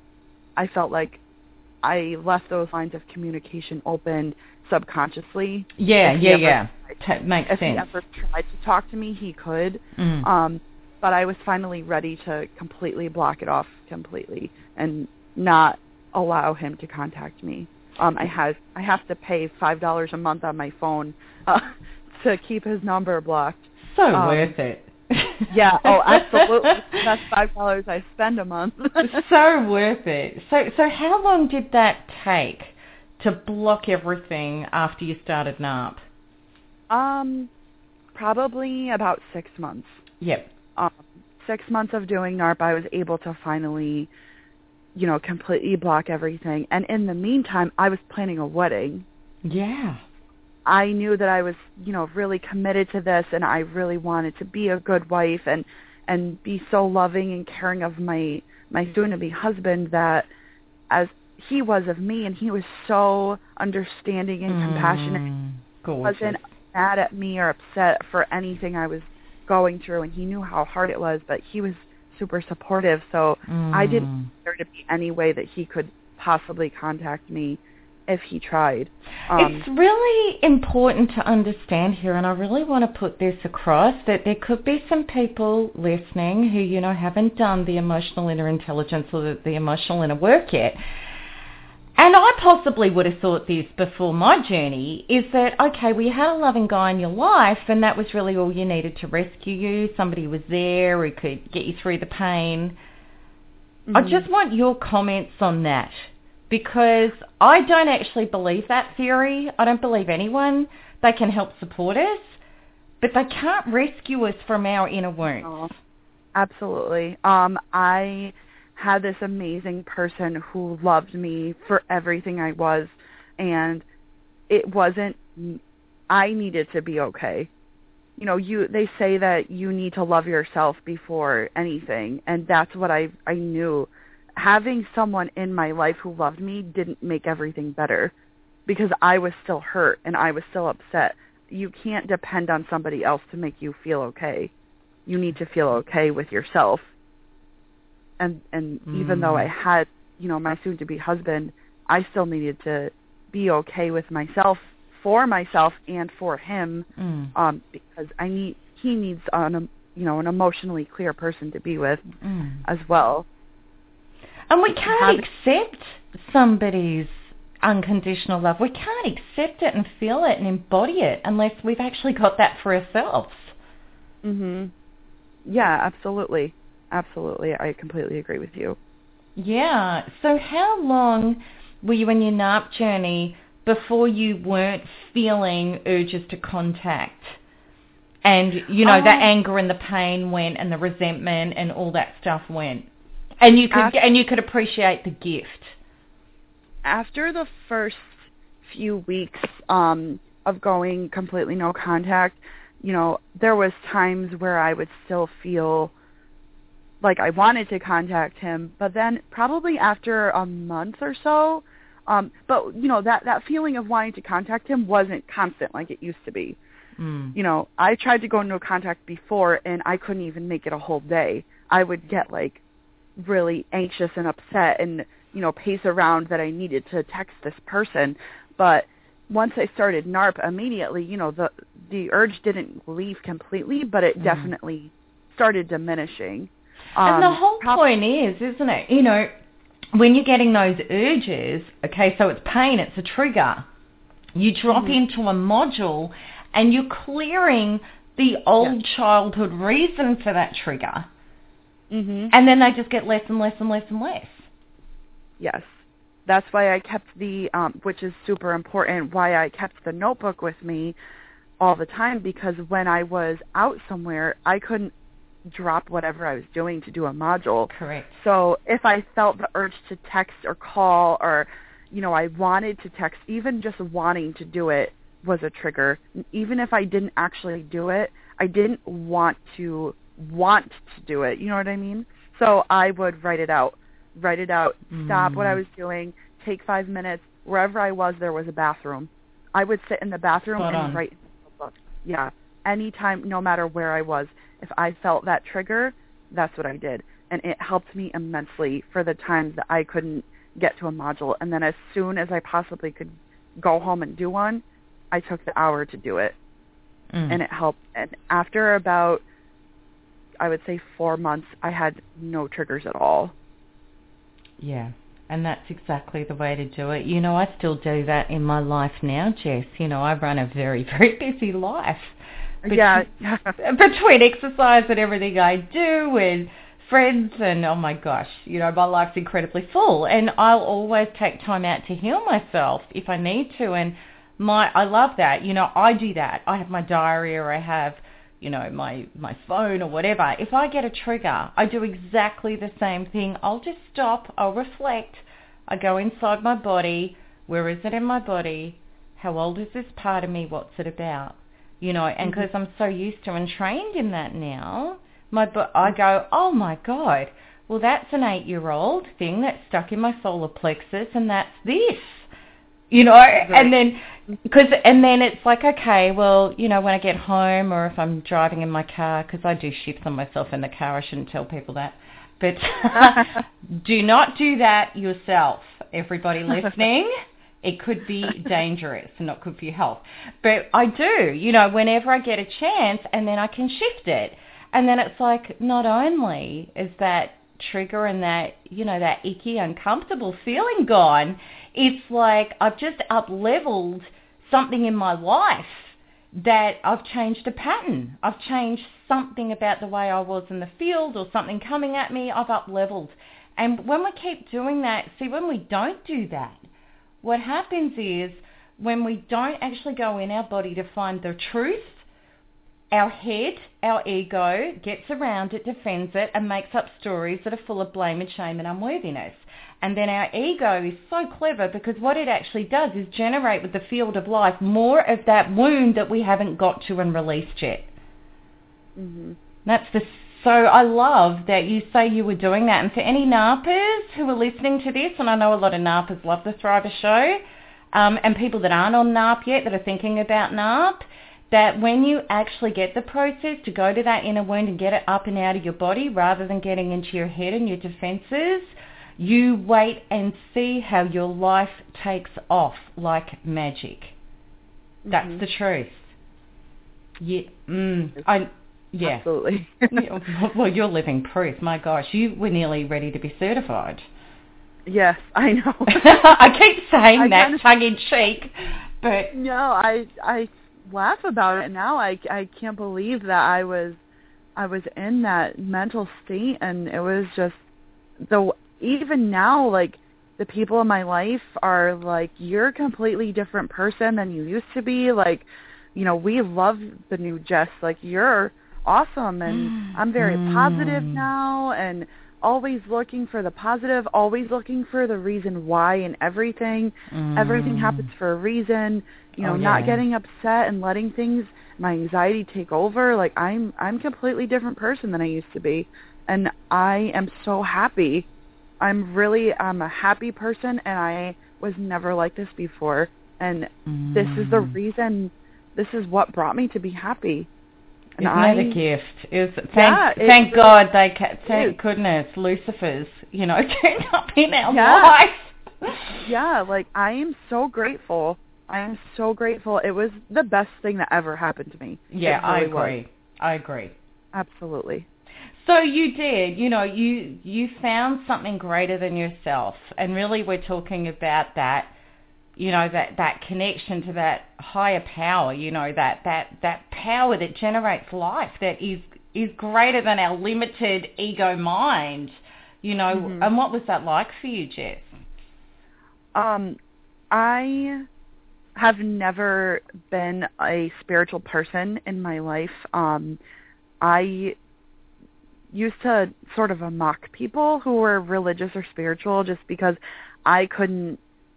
I felt like I left those lines of communication open subconsciously. Yeah, yeah, yeah. T- makes if sense. If he ever tried to talk to me, he could. Mm. Um, but I was finally ready to completely block it off completely and not allow him to contact me. Um, I have I have to pay five dollars a month on my phone uh, to keep his number blocked. So um, worth it. Yeah. Oh, absolutely. That's five dollars I spend a month. So worth it. So so how long did that take to block everything after you started NARP? Um, probably about six months. Yep. Um, six months of doing NARP, I was able to finally, you know, completely block everything. And in the meantime, I was planning a wedding. Yeah. I knew that I was, you know, really committed to this, and I really wanted to be a good wife and and be so loving and caring of my my soon-to-be husband that as he was of me, and he was so understanding and mm, compassionate. Gorgeous. He wasn't mad at me or upset for anything I was going through, and he knew how hard it was, but he was super supportive, so mm. I didn't want there to be any way that he could possibly contact me if he tried. Um, it's really important to understand here, and I really want to put this across, that there could be some people listening who, you know, haven't done the emotional inner intelligence or the, the emotional inner work yet. And I possibly would have thought this before my journey, is that, okay, well, you had a loving guy in your life, and that was really all you needed to rescue you. Somebody was there who could get you through the pain. Mm-hmm. I just want your comments on that, because I don't actually believe that theory. I don't believe anyone. They can help support us, but they can't rescue us from our inner wounds. Oh, absolutely. Um, I had this amazing person who loved me for everything I was, and it wasn't, I needed to be okay. You know, you they say that you need to love yourself before anything, and that's what I I knew. Having someone in my life who loved me didn't make everything better. because I was still hurt and I was still upset. You can't depend on somebody else to make you feel okay. You need to feel okay with yourself. And and mm. even though I had, you know, my soon-to-be husband, I still needed to be okay with myself, for myself and for him, mm. um, because I need he needs an you know an emotionally clear person to be with mm. as well. And we can't accept somebody's unconditional love. We can't accept it and feel it and embody it unless we've actually got that for ourselves. Mhm. Yeah, absolutely. Absolutely. I completely agree with you. Yeah. So how long were you in your N A R P journey before you weren't feeling urges to contact? And, you know, um, the anger and the pain went and the resentment and all that stuff went. And you could after, and you could appreciate the gift. After the first few weeks um, of going completely no contact, you know, there was times where I would still feel like I wanted to contact him, but then probably after a month or so, um, but, you know, that, that feeling of wanting to contact him wasn't constant like it used to be. Mm. You know, I tried to go no contact before, and I couldn't even make it a whole day. I would get, like, really anxious and upset and, you know, pace around that I needed to text this person. But once I started N A R P immediately, you know, the the urge didn't leave completely, but it mm. definitely started diminishing. Um, and the whole prob- point is, isn't it, you know, when you're getting those urges, okay, so it's pain, it's a trigger. You drop mm-hmm. into a module and you're clearing the old yes. childhood reason for that trigger. Mm-hmm. And then they just get less and less and less and less. Yes. That's why I kept the, um, which is super important, why I kept the notebook with me all the time, because when I was out somewhere, I couldn't drop whatever I was doing to do a module. Correct. So if I felt the urge to text or call, or, you know, I wanted to text, even just wanting to do it was a trigger. Even if I didn't actually do it, I didn't want to want to do it. You know what I mean? So I would write it out. Write it out, stop mm. what I was doing, take five minutes. Wherever I was, there was a bathroom. I would sit in the bathroom Spot and on. write in the book. Yeah. Anytime, no matter where I was, if I felt that trigger, that's what I did. And it helped me immensely for the times that I couldn't get to a module. And then as soon as I possibly could go home and do one, I took the hour to do it. Mm. And it helped. And after about, I would say four months, I had no triggers at all. Yeah, and that's exactly the way to do it. You know, I still do that in my life now, Jess. You know, I run a very, very busy life. Between, yeah. between exercise and everything I do and friends and, oh my gosh, you know, my life's incredibly full. And I'll always take time out to heal myself if I need to. And my, I love that. You know, I do that. I have my diary, or I have, you know, my, my phone or whatever. If I get a trigger, I do exactly the same thing. I'll just stop. I'll reflect. I go inside my body. Where is it in my body? How old is this part of me? What's it about? You know, and because mm-hmm. I'm so used to and trained in that now, my I go, oh my God, well, that's an eight-year-old thing that's stuck in my solar plexus, and that's this. You know, right. and then, cause, and then it's like, okay, well, you know, when I get home, or if I'm driving in my car, because I do shifts on myself in the car, I shouldn't tell people that, but do not do that yourself, everybody listening. It could be dangerous and not good for your health. But I do, you know, whenever I get a chance, and then I can shift it. And then it's like, not only is that trigger and that, you know, that icky, uncomfortable feeling gone, it's like I've just up-leveled something in my life, that I've changed a pattern. I've changed something about the way I was in the field, or something coming at me, I've up-leveled. And when we keep doing that, see, when we don't do that, what happens is, when we don't actually go in our body to find the truth, our head, our ego, gets around it, defends it, and makes up stories that are full of blame and shame and unworthiness. And then our ego is so clever, because what it actually does is generate with the field of life more of that wound that we haven't got to and released yet. Mm-hmm. That's the So I love that you say you were doing that. And for any NARPers who are listening to this, and I know a lot of NARPers love the Thriver Show, um, and people that aren't on NARP yet, that are thinking about NARP, that when you actually get the process to go to that inner wound and get it up and out of your body rather than getting into your head and your defenses, you wait and see how your life takes off like magic. That's mm-hmm. the truth. Yeah, mm, I, yeah. Absolutely. Well, you're living proof. My gosh, you were nearly ready to be certified. Yes, I know. I keep saying I that kinda, tongue-in-cheek, but... No, I... I laugh about it now. I, I can't believe that I was I was in that mental state, and it was just the even now, like, the people in my life are like, you're a completely different person than you used to be. Like, you know, we love the new Jess. Like, you're awesome, and I'm very mm. positive now, and always looking for the positive, always looking for the reason why in everything. Mm. Everything happens for a reason. You know, oh, yeah. not getting upset and letting things, my anxiety take over. Like, I'm I'm a completely different person than I used to be. And I am so happy. I'm really, I'm a happy person, and I was never like this before. And mm. this is the reason, this is what brought me to be happy. And Isn't I, that a gift? Is thank yeah, thank God they ca- thank goodness Lucifer's, you know, turned up in our yeah. life. Yeah, like, I am so grateful. I am so grateful. It was the best thing that ever happened to me. Yeah, really I agree. Was. I agree. Absolutely. So you did, you know, you you found something greater than yourself, and really we're talking about that, you know, that, that connection to that higher power, you know, that, that, that power that generates life, that is is greater than our limited ego mind, you know. Mm-hmm. And what was that like for you, Jess? Um, I have never been a spiritual person in my life. Um, I used to sort of mock people who were religious or spiritual just because I couldn't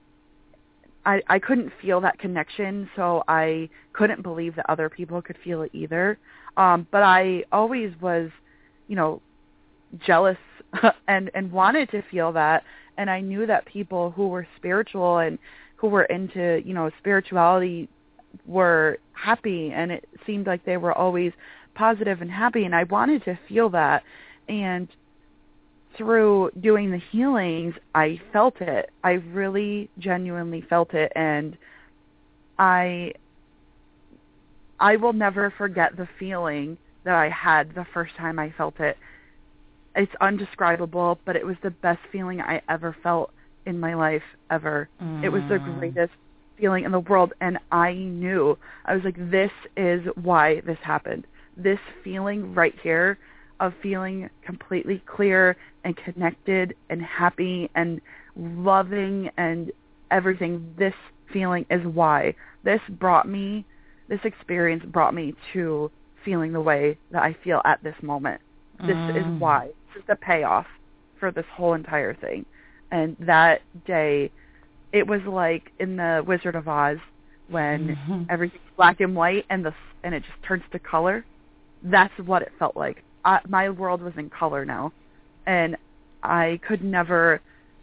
I, I couldn't feel that connection, so I couldn't believe that other people could feel it either. Um, but I always was, you know, jealous and, and wanted to feel that, and I knew that people who were spiritual and who were into, you know, spirituality were happy, and it seemed like they were always positive and happy, and I wanted to feel that. And through doing the healings, I felt it. I really genuinely felt it, and I I will never forget the feeling that I had the first time I felt it. It's undescribable, but it was the best feeling I ever felt in my life, ever. Mm. It was the greatest feeling in the world, and I knew. I was like, this is why this happened. This feeling right here of feeling completely clear and connected and happy and loving and everything, this feeling is why. This brought me, this experience brought me to feeling the way that I feel at this moment. This mm. is why. This is the payoff for this whole entire thing. And that day, it was like in the Wizard of Oz when mm-hmm. everything's black and white and the and it just turns to color. That's what it felt like. I, my world was in color now, and I could never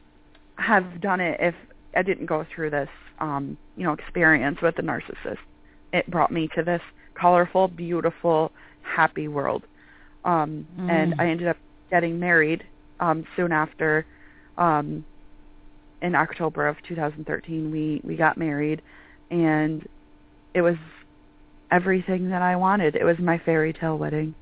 have done it if I didn't go through this, um, you know, experience with the narcissist. It brought me to this colorful, beautiful, happy world. Um, mm. And I ended up getting married um, soon after. Um, in October of two thousand thirteen, we, we got married, and it was everything that I wanted. It was my fairy tale wedding.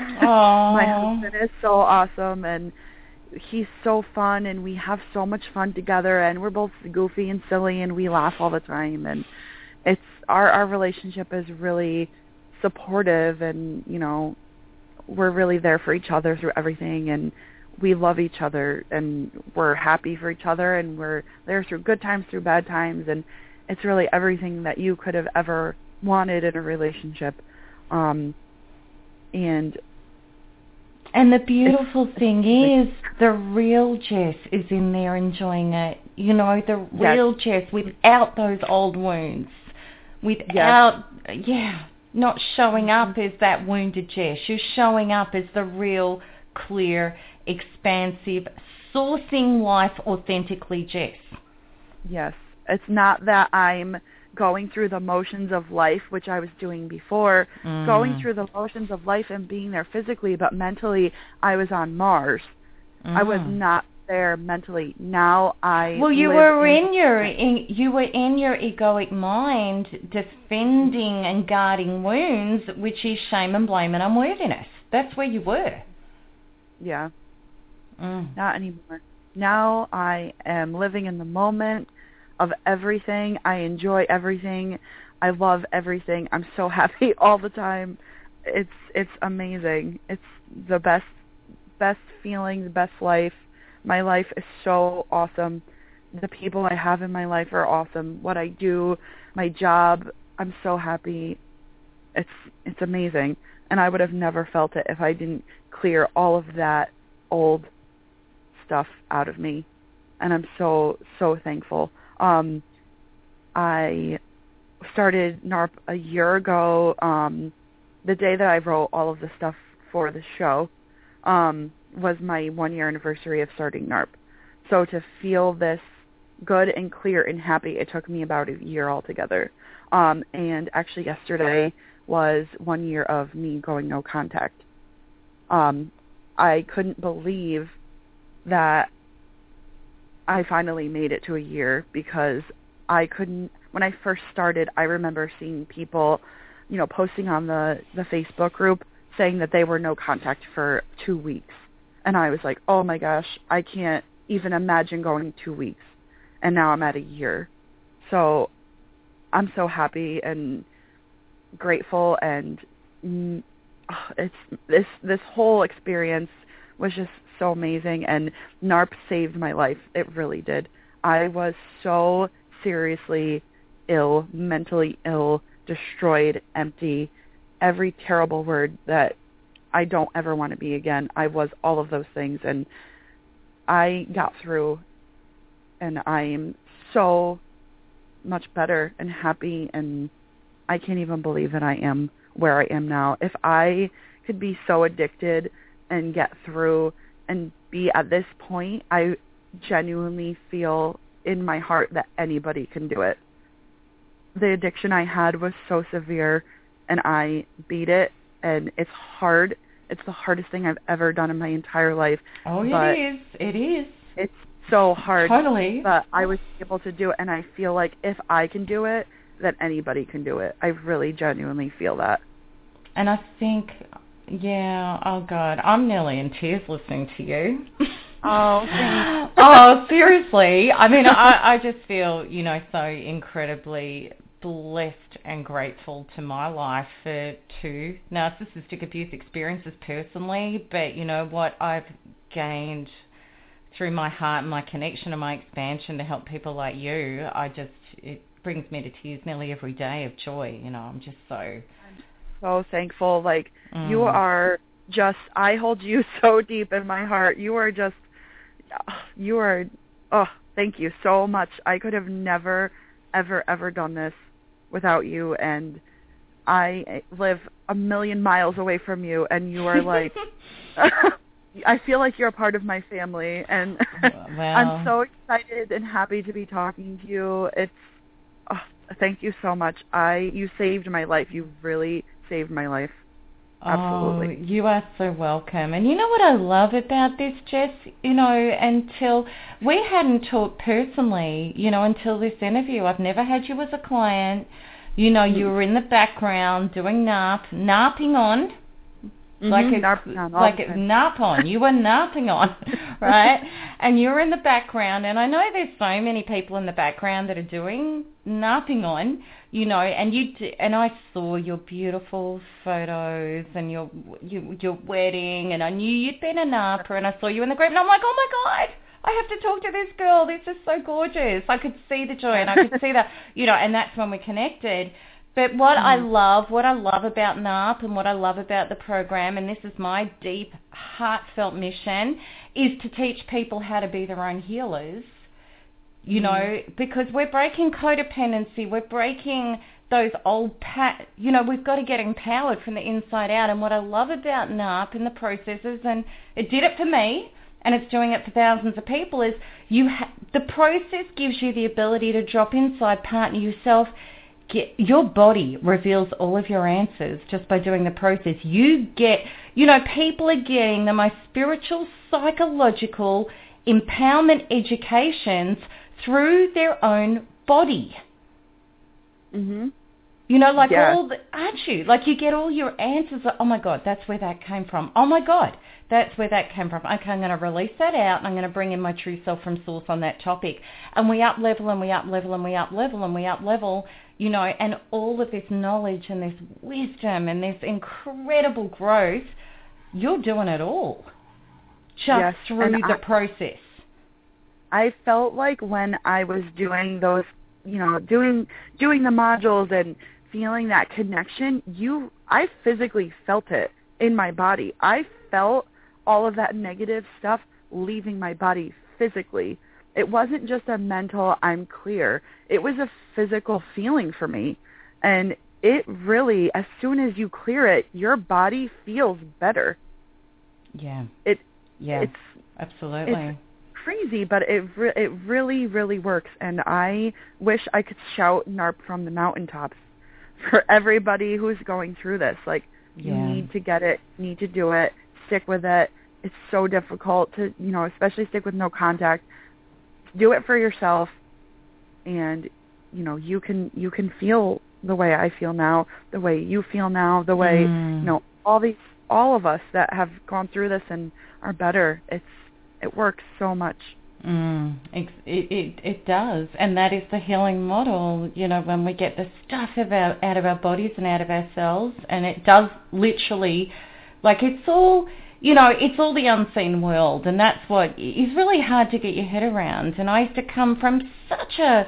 My husband is so awesome, and he's so fun, and we have so much fun together, and we're both goofy and silly, and we laugh all the time, and it's our our relationship is really supportive, and, you know, we're really there for each other through everything, and we love each other, and we're happy for each other, and we're there through good times, through bad times, and it's really everything that you could have ever wanted in a relationship. Um, and and the beautiful thing is, the real Jess is in there enjoying it. You know, the real yes. Jess without those old wounds, without, yes. yeah, not showing up as that wounded Jess. You're showing up as the real, clear, expansive, sourcing life authentically Jess. Yes, It's not that I'm going through the motions of life, which I was doing before, mm. going through the motions of life and being there physically, but mentally I was on Mars. Mm. I was not there mentally. Now I well, you live were in, in your in, you were in your egoic mind, defending and guarding wounds, which is shame and blame and unworthiness. That's where you were. Yeah. Mm. Not anymore. Now I am living in the moment of everything. I enjoy everything. I love everything. I'm so happy all the time. It's it's amazing. It's the best best feeling, the best life. My life is so awesome. The people I have in my life are awesome. What I do, my job, I'm so happy. It's it's amazing. And I would have never felt it if I didn't clear all of that old stuff out of me. And I'm so, so thankful. Um, I started NARP a year ago, um, the day that I wrote all of the stuff for the show. Um, was my one-year anniversary of starting NARP. So to feel this good and clear and happy, it took me about a year altogether. Um, and actually yesterday was one year of me going no contact. Um, I couldn't believe that I finally made it to a year, because I couldn't, when I first started, I remember seeing people, you know, posting on the, the Facebook group saying that they were no contact for two weeks. And I was like, oh my gosh, I can't even imagine going two weeks. And now I'm at a year. So I'm so happy and grateful, and mm, it's this this whole experience was just so amazing, and NARP saved my life. It really did. I was so seriously ill, mentally ill, destroyed, empty, every terrible word that I don't ever want to be again. I was all of those things, and I got through, and I am so much better and happy, and I can't even believe that I am where I am now. If I could be so addicted and get through and be at this point, I genuinely feel in my heart that anybody can do it. The addiction I had was so severe, and I beat it, and it's hard. It's the hardest thing I've ever done in my entire life. Oh, it but is. It is. It's so hard. Totally. But I was able to do it, and I feel like if I can do it, that anybody can do it. I really genuinely feel that. And I think, yeah, oh God, I'm nearly in tears listening to you. Oh, thanks. Oh, seriously. I mean, I, I just feel, you know, so incredibly blessed and grateful to my life for two narcissistic abuse experiences personally, but you know what I've gained through my heart and my connection and my expansion to help people like you, I just, it brings me to tears nearly every day of joy. You know, I'm just so... I'm so thankful. Like, mm. you are just, I hold you so deep in my heart. You are just, you are, oh, thank you so much. I could have never, ever, ever done this without you, and I live a million miles away from you, and you are like... I feel like you're a part of my family, and well, I'm so excited and happy to be talking to you. It's oh, thank you so much. I you saved my life. You really saved my life. Absolutely. Oh, you are so welcome. And you know what I love about this, Jess? You know, until we hadn't talked personally, you know, until this interview, I've never had you as a client. You know, you were in the background doing NARP, NARPing on. Mm-hmm. Like it's narping on like it's narp on. You were narping on, right? And you're in the background, and I know there's so many people in the background that are doing narping on, you know. And you d- and I saw your beautiful photos and your your your wedding, and I knew you'd been a narper, and I saw you in the group, and I'm like, oh my God, I have to talk to this girl. This is so gorgeous. I could see the joy, and I could see that, you know. And that's when we connected. But what mm. I love, what I love about NARP and what I love about the program, and this is my deep, heartfelt mission, is to teach people how to be their own healers, you mm. know, because we're breaking codependency, we're breaking those old, pat, you know, we've got to get empowered from the inside out. And what I love about NARP and the processes, and it did it for me, and it's doing it for thousands of people, is you ha- the process gives you the ability to drop inside, partner yourself. Get, your body reveals all of your answers just by doing the process. You get, you know, people are getting the most spiritual, psychological, empowerment educations through their own body. Mm-hmm. You know, like yeah. all the, aren't you? Like you get all your answers. Oh my God, that's where that came from. Oh my God, that's where that came from. Okay, I'm going to release that out and I'm going to bring in my true self from source on that topic. And we up level and we up level and we up level and we up level, you know, and all of this knowledge and this wisdom and this incredible growth, you're doing it all just yes, through the I, process. I felt like when I was doing those, you know, doing doing the modules and feeling that connection, you, I physically felt it in my body. I felt all of that negative stuff leaving my body physically. It wasn't just a mental, I'm clear. It was a physical feeling for me. And it really, as soon as you clear it, your body feels better. Yeah. It, yeah, it's, absolutely. It's crazy, but it re- it really, really works. And I wish I could shout NARP from the mountaintops for everybody who's going through this. Like, yeah. you need to get it, need to do it, stick with it. It's so difficult to, you know, especially stick with no contact. Do it for yourself, and, you know, you can you can feel the way I feel now, the way you feel now, the way, mm. you know, all these, all of us that have gone through this and are better. It's, it works so much. Mm, it, it it does, and that is the healing model. You know, when we get the stuff of our, out of our bodies and out of ourselves, and it does literally, like it's all, you know, it's all the unseen world, and that's what is really hard to get your head around. And I used to come from such a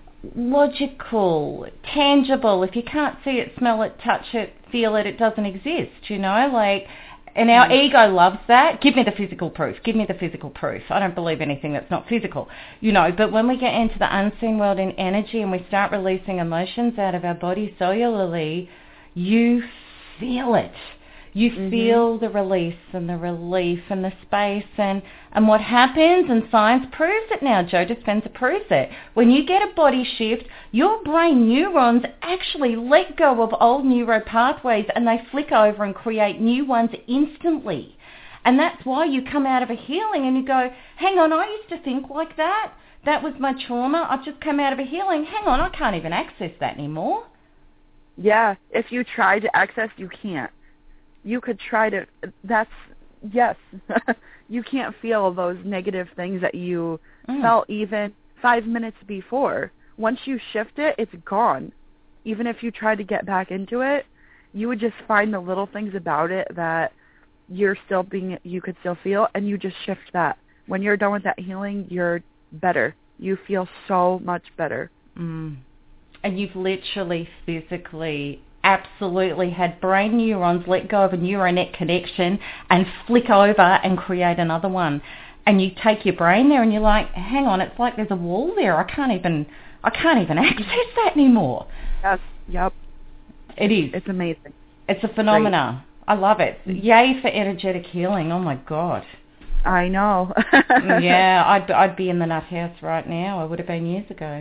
logical, tangible, if you can't see it, smell it, touch it, feel it, it doesn't exist, you know, like. And our ego loves that. Give me the physical proof. Give me the physical proof. I don't believe anything that's not physical. You know, but when we get into the unseen world in energy and we start releasing emotions out of our body cellularly, you feel it. You mm-hmm. feel the release and the relief and the space and, and what happens, and science proves it now. Joe Dispenza proves it. When you get a body shift, your brain neurons actually let go of old neuro pathways and they flick over and create new ones instantly. And that's why you come out of a healing and you go, hang on, I used to think like that. That was my trauma. I've just come out of a healing. Hang on, I can't even access that anymore. Yeah, if you try to access, you can't. You could try to, that's, yes, you can't feel those negative things that you mm. felt even five minutes before. Once you shift it, it's gone. Even if you try to get back into it, you would just find the little things about it that you're still being, you could still feel, and you just shift that. When you're done with that healing, you're better. You feel so much better. Mm. And you've literally physically absolutely had brain neurons let go of a neural net connection and flick over and create another one. And you take your brain there and you're like, hang on, it's like there's a wall there. I can't even, I can't even access that anymore. Yes, yep. It is. It's amazing. It's a phenomena. Great. I love it. Yay for energetic healing. Oh my God. I know. Yeah, I'd I'd be in the nut house right now. I would have been years ago.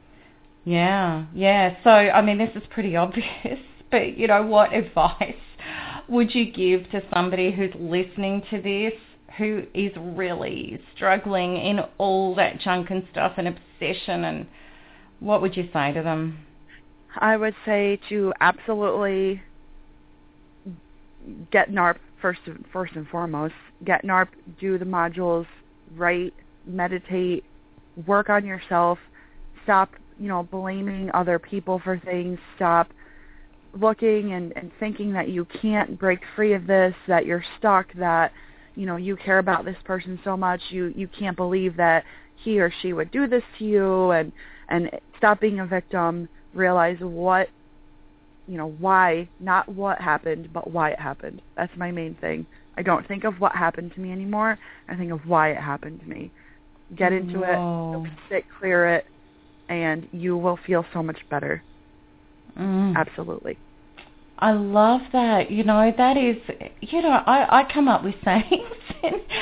Yeah, yeah. So, I mean, this is pretty obvious, but, you know, what advice would you give to somebody who's listening to this, who is really struggling in all that junk and stuff and obsession, and what would you say to them? I would say to absolutely get NARP first, first and foremost. Get NARP, do the modules, write, meditate, work on yourself, stop, you know, blaming other people for things, stop looking and, and thinking that you can't break free of this, that you're stuck, that, you know, you care about this person so much, you, you can't believe that he or she would do this to you, and, and stop being a victim, realize what, you know, why, not what happened, but why it happened. That's my main thing. I don't think of what happened to me anymore. I think of why it happened to me. Get into Whoa. it, sit, clear it, and you will feel so much better. Mm. Absolutely. I love that. You know, that is, you know, I, I come up with sayings and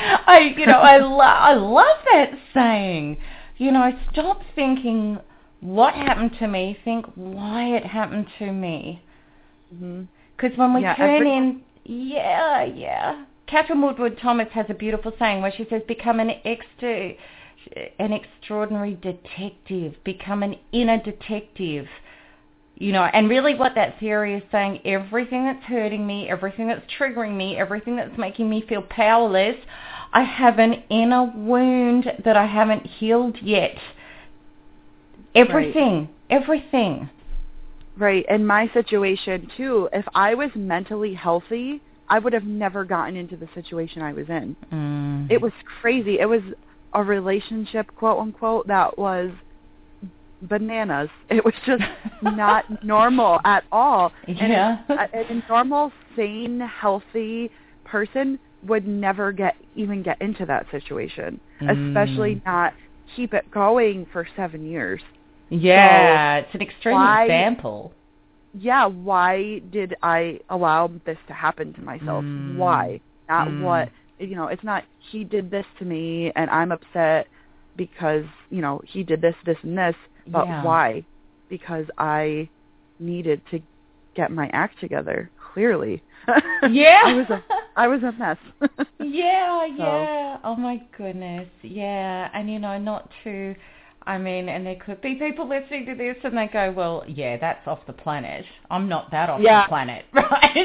I, you know, I, lo- I love that saying. You know, stop thinking what happened to me, think why it happened to me. Because mm-hmm. when we yeah, turn every- in, yeah, yeah. Catherine Woodward Thomas has a beautiful saying where she says, become an extra, an extraordinary detective, become an inner detective. You know, and really what that theory is saying, everything that's hurting me, everything that's triggering me, everything that's making me feel powerless, I have an inner wound that I haven't healed yet. Everything, right. everything. Right. In my situation, too, if I was mentally healthy, I would have never gotten into the situation I was in. Mm. It was crazy. It was a relationship, quote unquote, that was bananas. It was just not normal at all. Yeah. And a normal, sane, healthy person would never get even get into that situation, mm. especially not keep it going for seven years. Yeah, so it's an extreme why, example. Yeah, why did I allow this to happen to myself? Mm. Why? Not mm. what, you know, it's not he did this to me and I'm upset because, you know, he did this, this, and this. But yeah. why? Because I needed to get my act together, clearly. Yeah. I was a I was a mess. yeah, so. yeah. Oh my goodness. Yeah. And you know, not to I mean, and there could be people listening to this and they go, well, yeah, that's off the planet. I'm not that off yeah. the planet, right?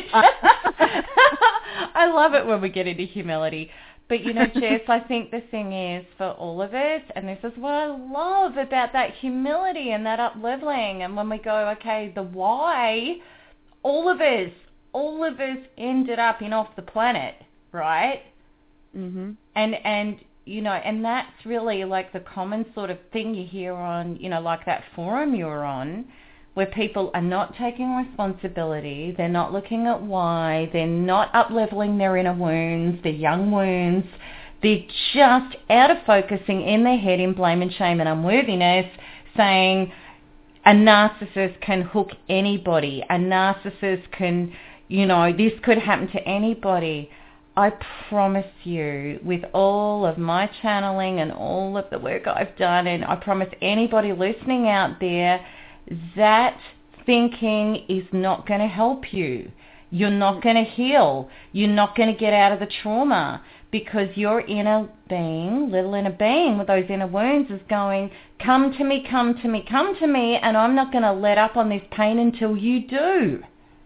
I love it when we get into humility. But, you know, Jess, I think the thing is for all of us, and this is what I love about that humility and that up-leveling, and when we go, okay, the why, all of us, all of us ended up in off the planet, right? Mm-hmm. And, and you know, and that's really like the common sort of thing you hear on, you know, like that forum you were on, where people are not taking responsibility, they're not looking at why, they're not up-leveling their inner wounds, their young wounds, they're just out of focusing in their head in blame and shame and unworthiness, saying a narcissist can hook anybody, a narcissist can, you know, this could happen to anybody. I promise you, with all of my channeling and all of the work I've done, and I promise anybody listening out there, that thinking is not going to help you. You're not going to heal. You're not going to get out of the trauma because your inner being, little inner being with those inner wounds is going, come to me, come to me, come to me, and I'm not going to let up on this pain until you do.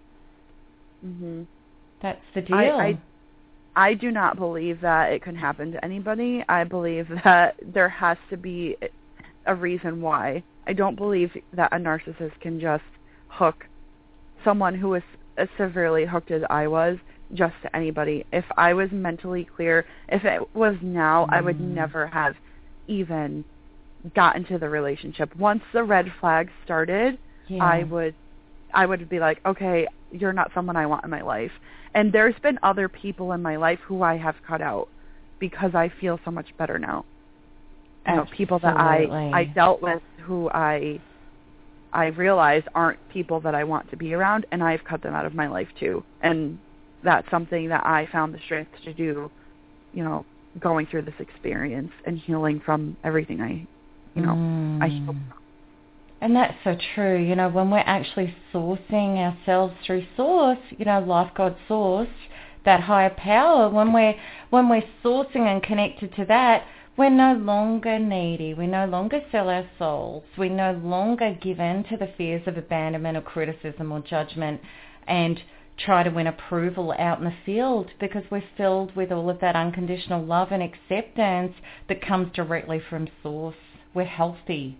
Mm-hmm. That's the deal. I, I, I do not believe that it can happen to anybody. I believe that there has to be a reason why. I don't believe that a narcissist can just hook someone who is as severely hooked as I was just to anybody. If I was mentally clear, if it was now, mm. I would never have even gotten to the relationship. Once the red flags started, yeah. I would I would be like, okay, you're not someone I want in my life. And there's been other people in my life who I have cut out because I feel so much better now. You know, people that I, I dealt with who I I realize aren't people that I want to be around, and I've cut them out of my life too. And that's something that I found the strength to do, you know, going through this experience and healing from everything I, you know, mm. I healed from. And that's so true. You know, when we're actually sourcing ourselves through Source, you know, Life God Source, that higher power, when we're when we're sourcing and connected to that, we're no longer needy. We no longer sell our souls. We no longer give in to the fears of abandonment or criticism or judgment and try to win approval out in the field, because we're filled with all of that unconditional love and acceptance that comes directly from Source. We're healthy.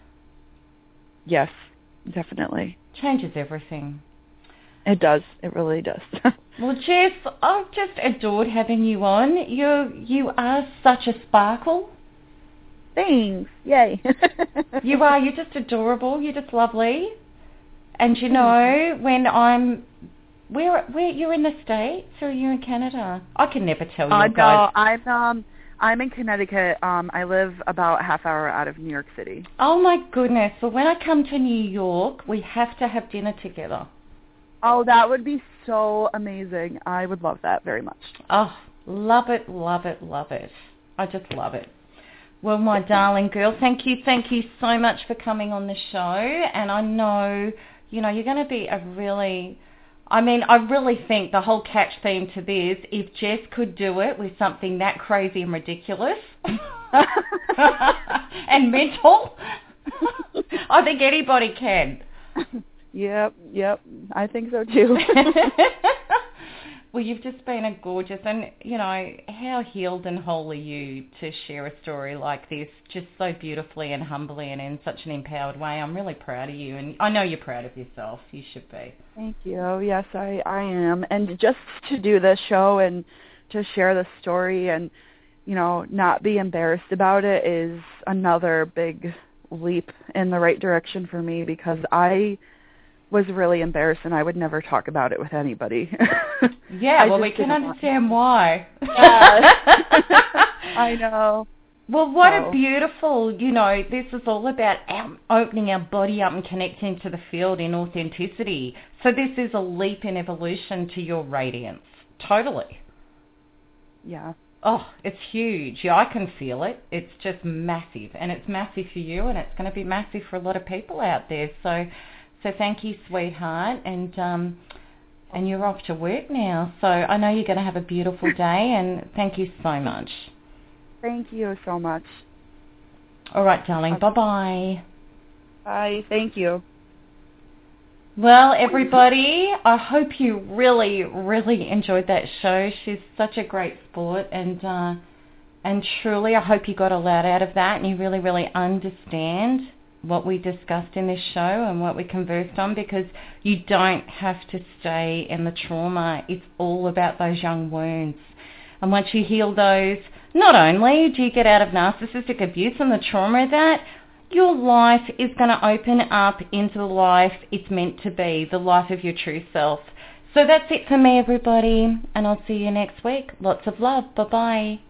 Yes, definitely. Changes everything. It does. It really does. Well, Jess, I've just adored having you on. You you are such a sparkle. Thanks. Yay. You are. You're just adorable. You're just lovely. And you know, when I'm... Where, where you're in the States or you're in Canada? I can never tell you uh, guys. No, I'm, um, I'm in Connecticut. Um, I live about a half hour out of New York City. Oh, my goodness. Well, when I come to New York, we have to have dinner together. Oh, that would be so amazing. I would love that very much. Oh, Love it, love it, love it. I just love it. Well, my darling girl, thank you, thank you so much for coming on the show. And I know, you know, you're going to be a really, I mean, I really think the whole catch theme to this, if Jess could do it with something that crazy and ridiculous and mental, I think anybody can. Yep, yep. I think so too. Well, you've just been a gorgeous, and, you know, how healed and whole are you to share a story like this, just so beautifully and humbly and in such an empowered way. I'm really proud of you, and I know you're proud of yourself. You should be. Thank you. Yes, I, I am. And just to do this show and to share the story and, you know, not be embarrassed about it is another big leap in the right direction for me, because I was really embarrassed and I would never talk about it with anybody. Yeah, well, we can understand why. Yeah. I know. Well, what so. a beautiful, you know, this is all about our, opening our body up and connecting to the field in authenticity. So this is a leap in evolution to your radiance. Totally. Yeah. Oh, it's huge. Yeah, I can feel it. It's just massive. And it's massive for you, and it's going to be massive for a lot of people out there. So so thank you, sweetheart. And um, and you're off to work now. So I know you're going to have a beautiful day, and thank you so much. Thank you so much. All right, darling. Okay. Bye-bye. Bye. Thank you. Well, everybody, I hope you really, really enjoyed that show. She's such a great sport, and uh, and truly I hope you got a lot out of that and you really, really understand what we discussed in this show and what we conversed on, because you don't have to stay in the trauma. It's all about those young wounds. And once you heal those, not only do you get out of narcissistic abuse and the trauma of that, your life is going to open up into the life it's meant to be, the life of your true self. So that's it for me, everybody, and I'll see you next week. Lots of love. Bye-bye.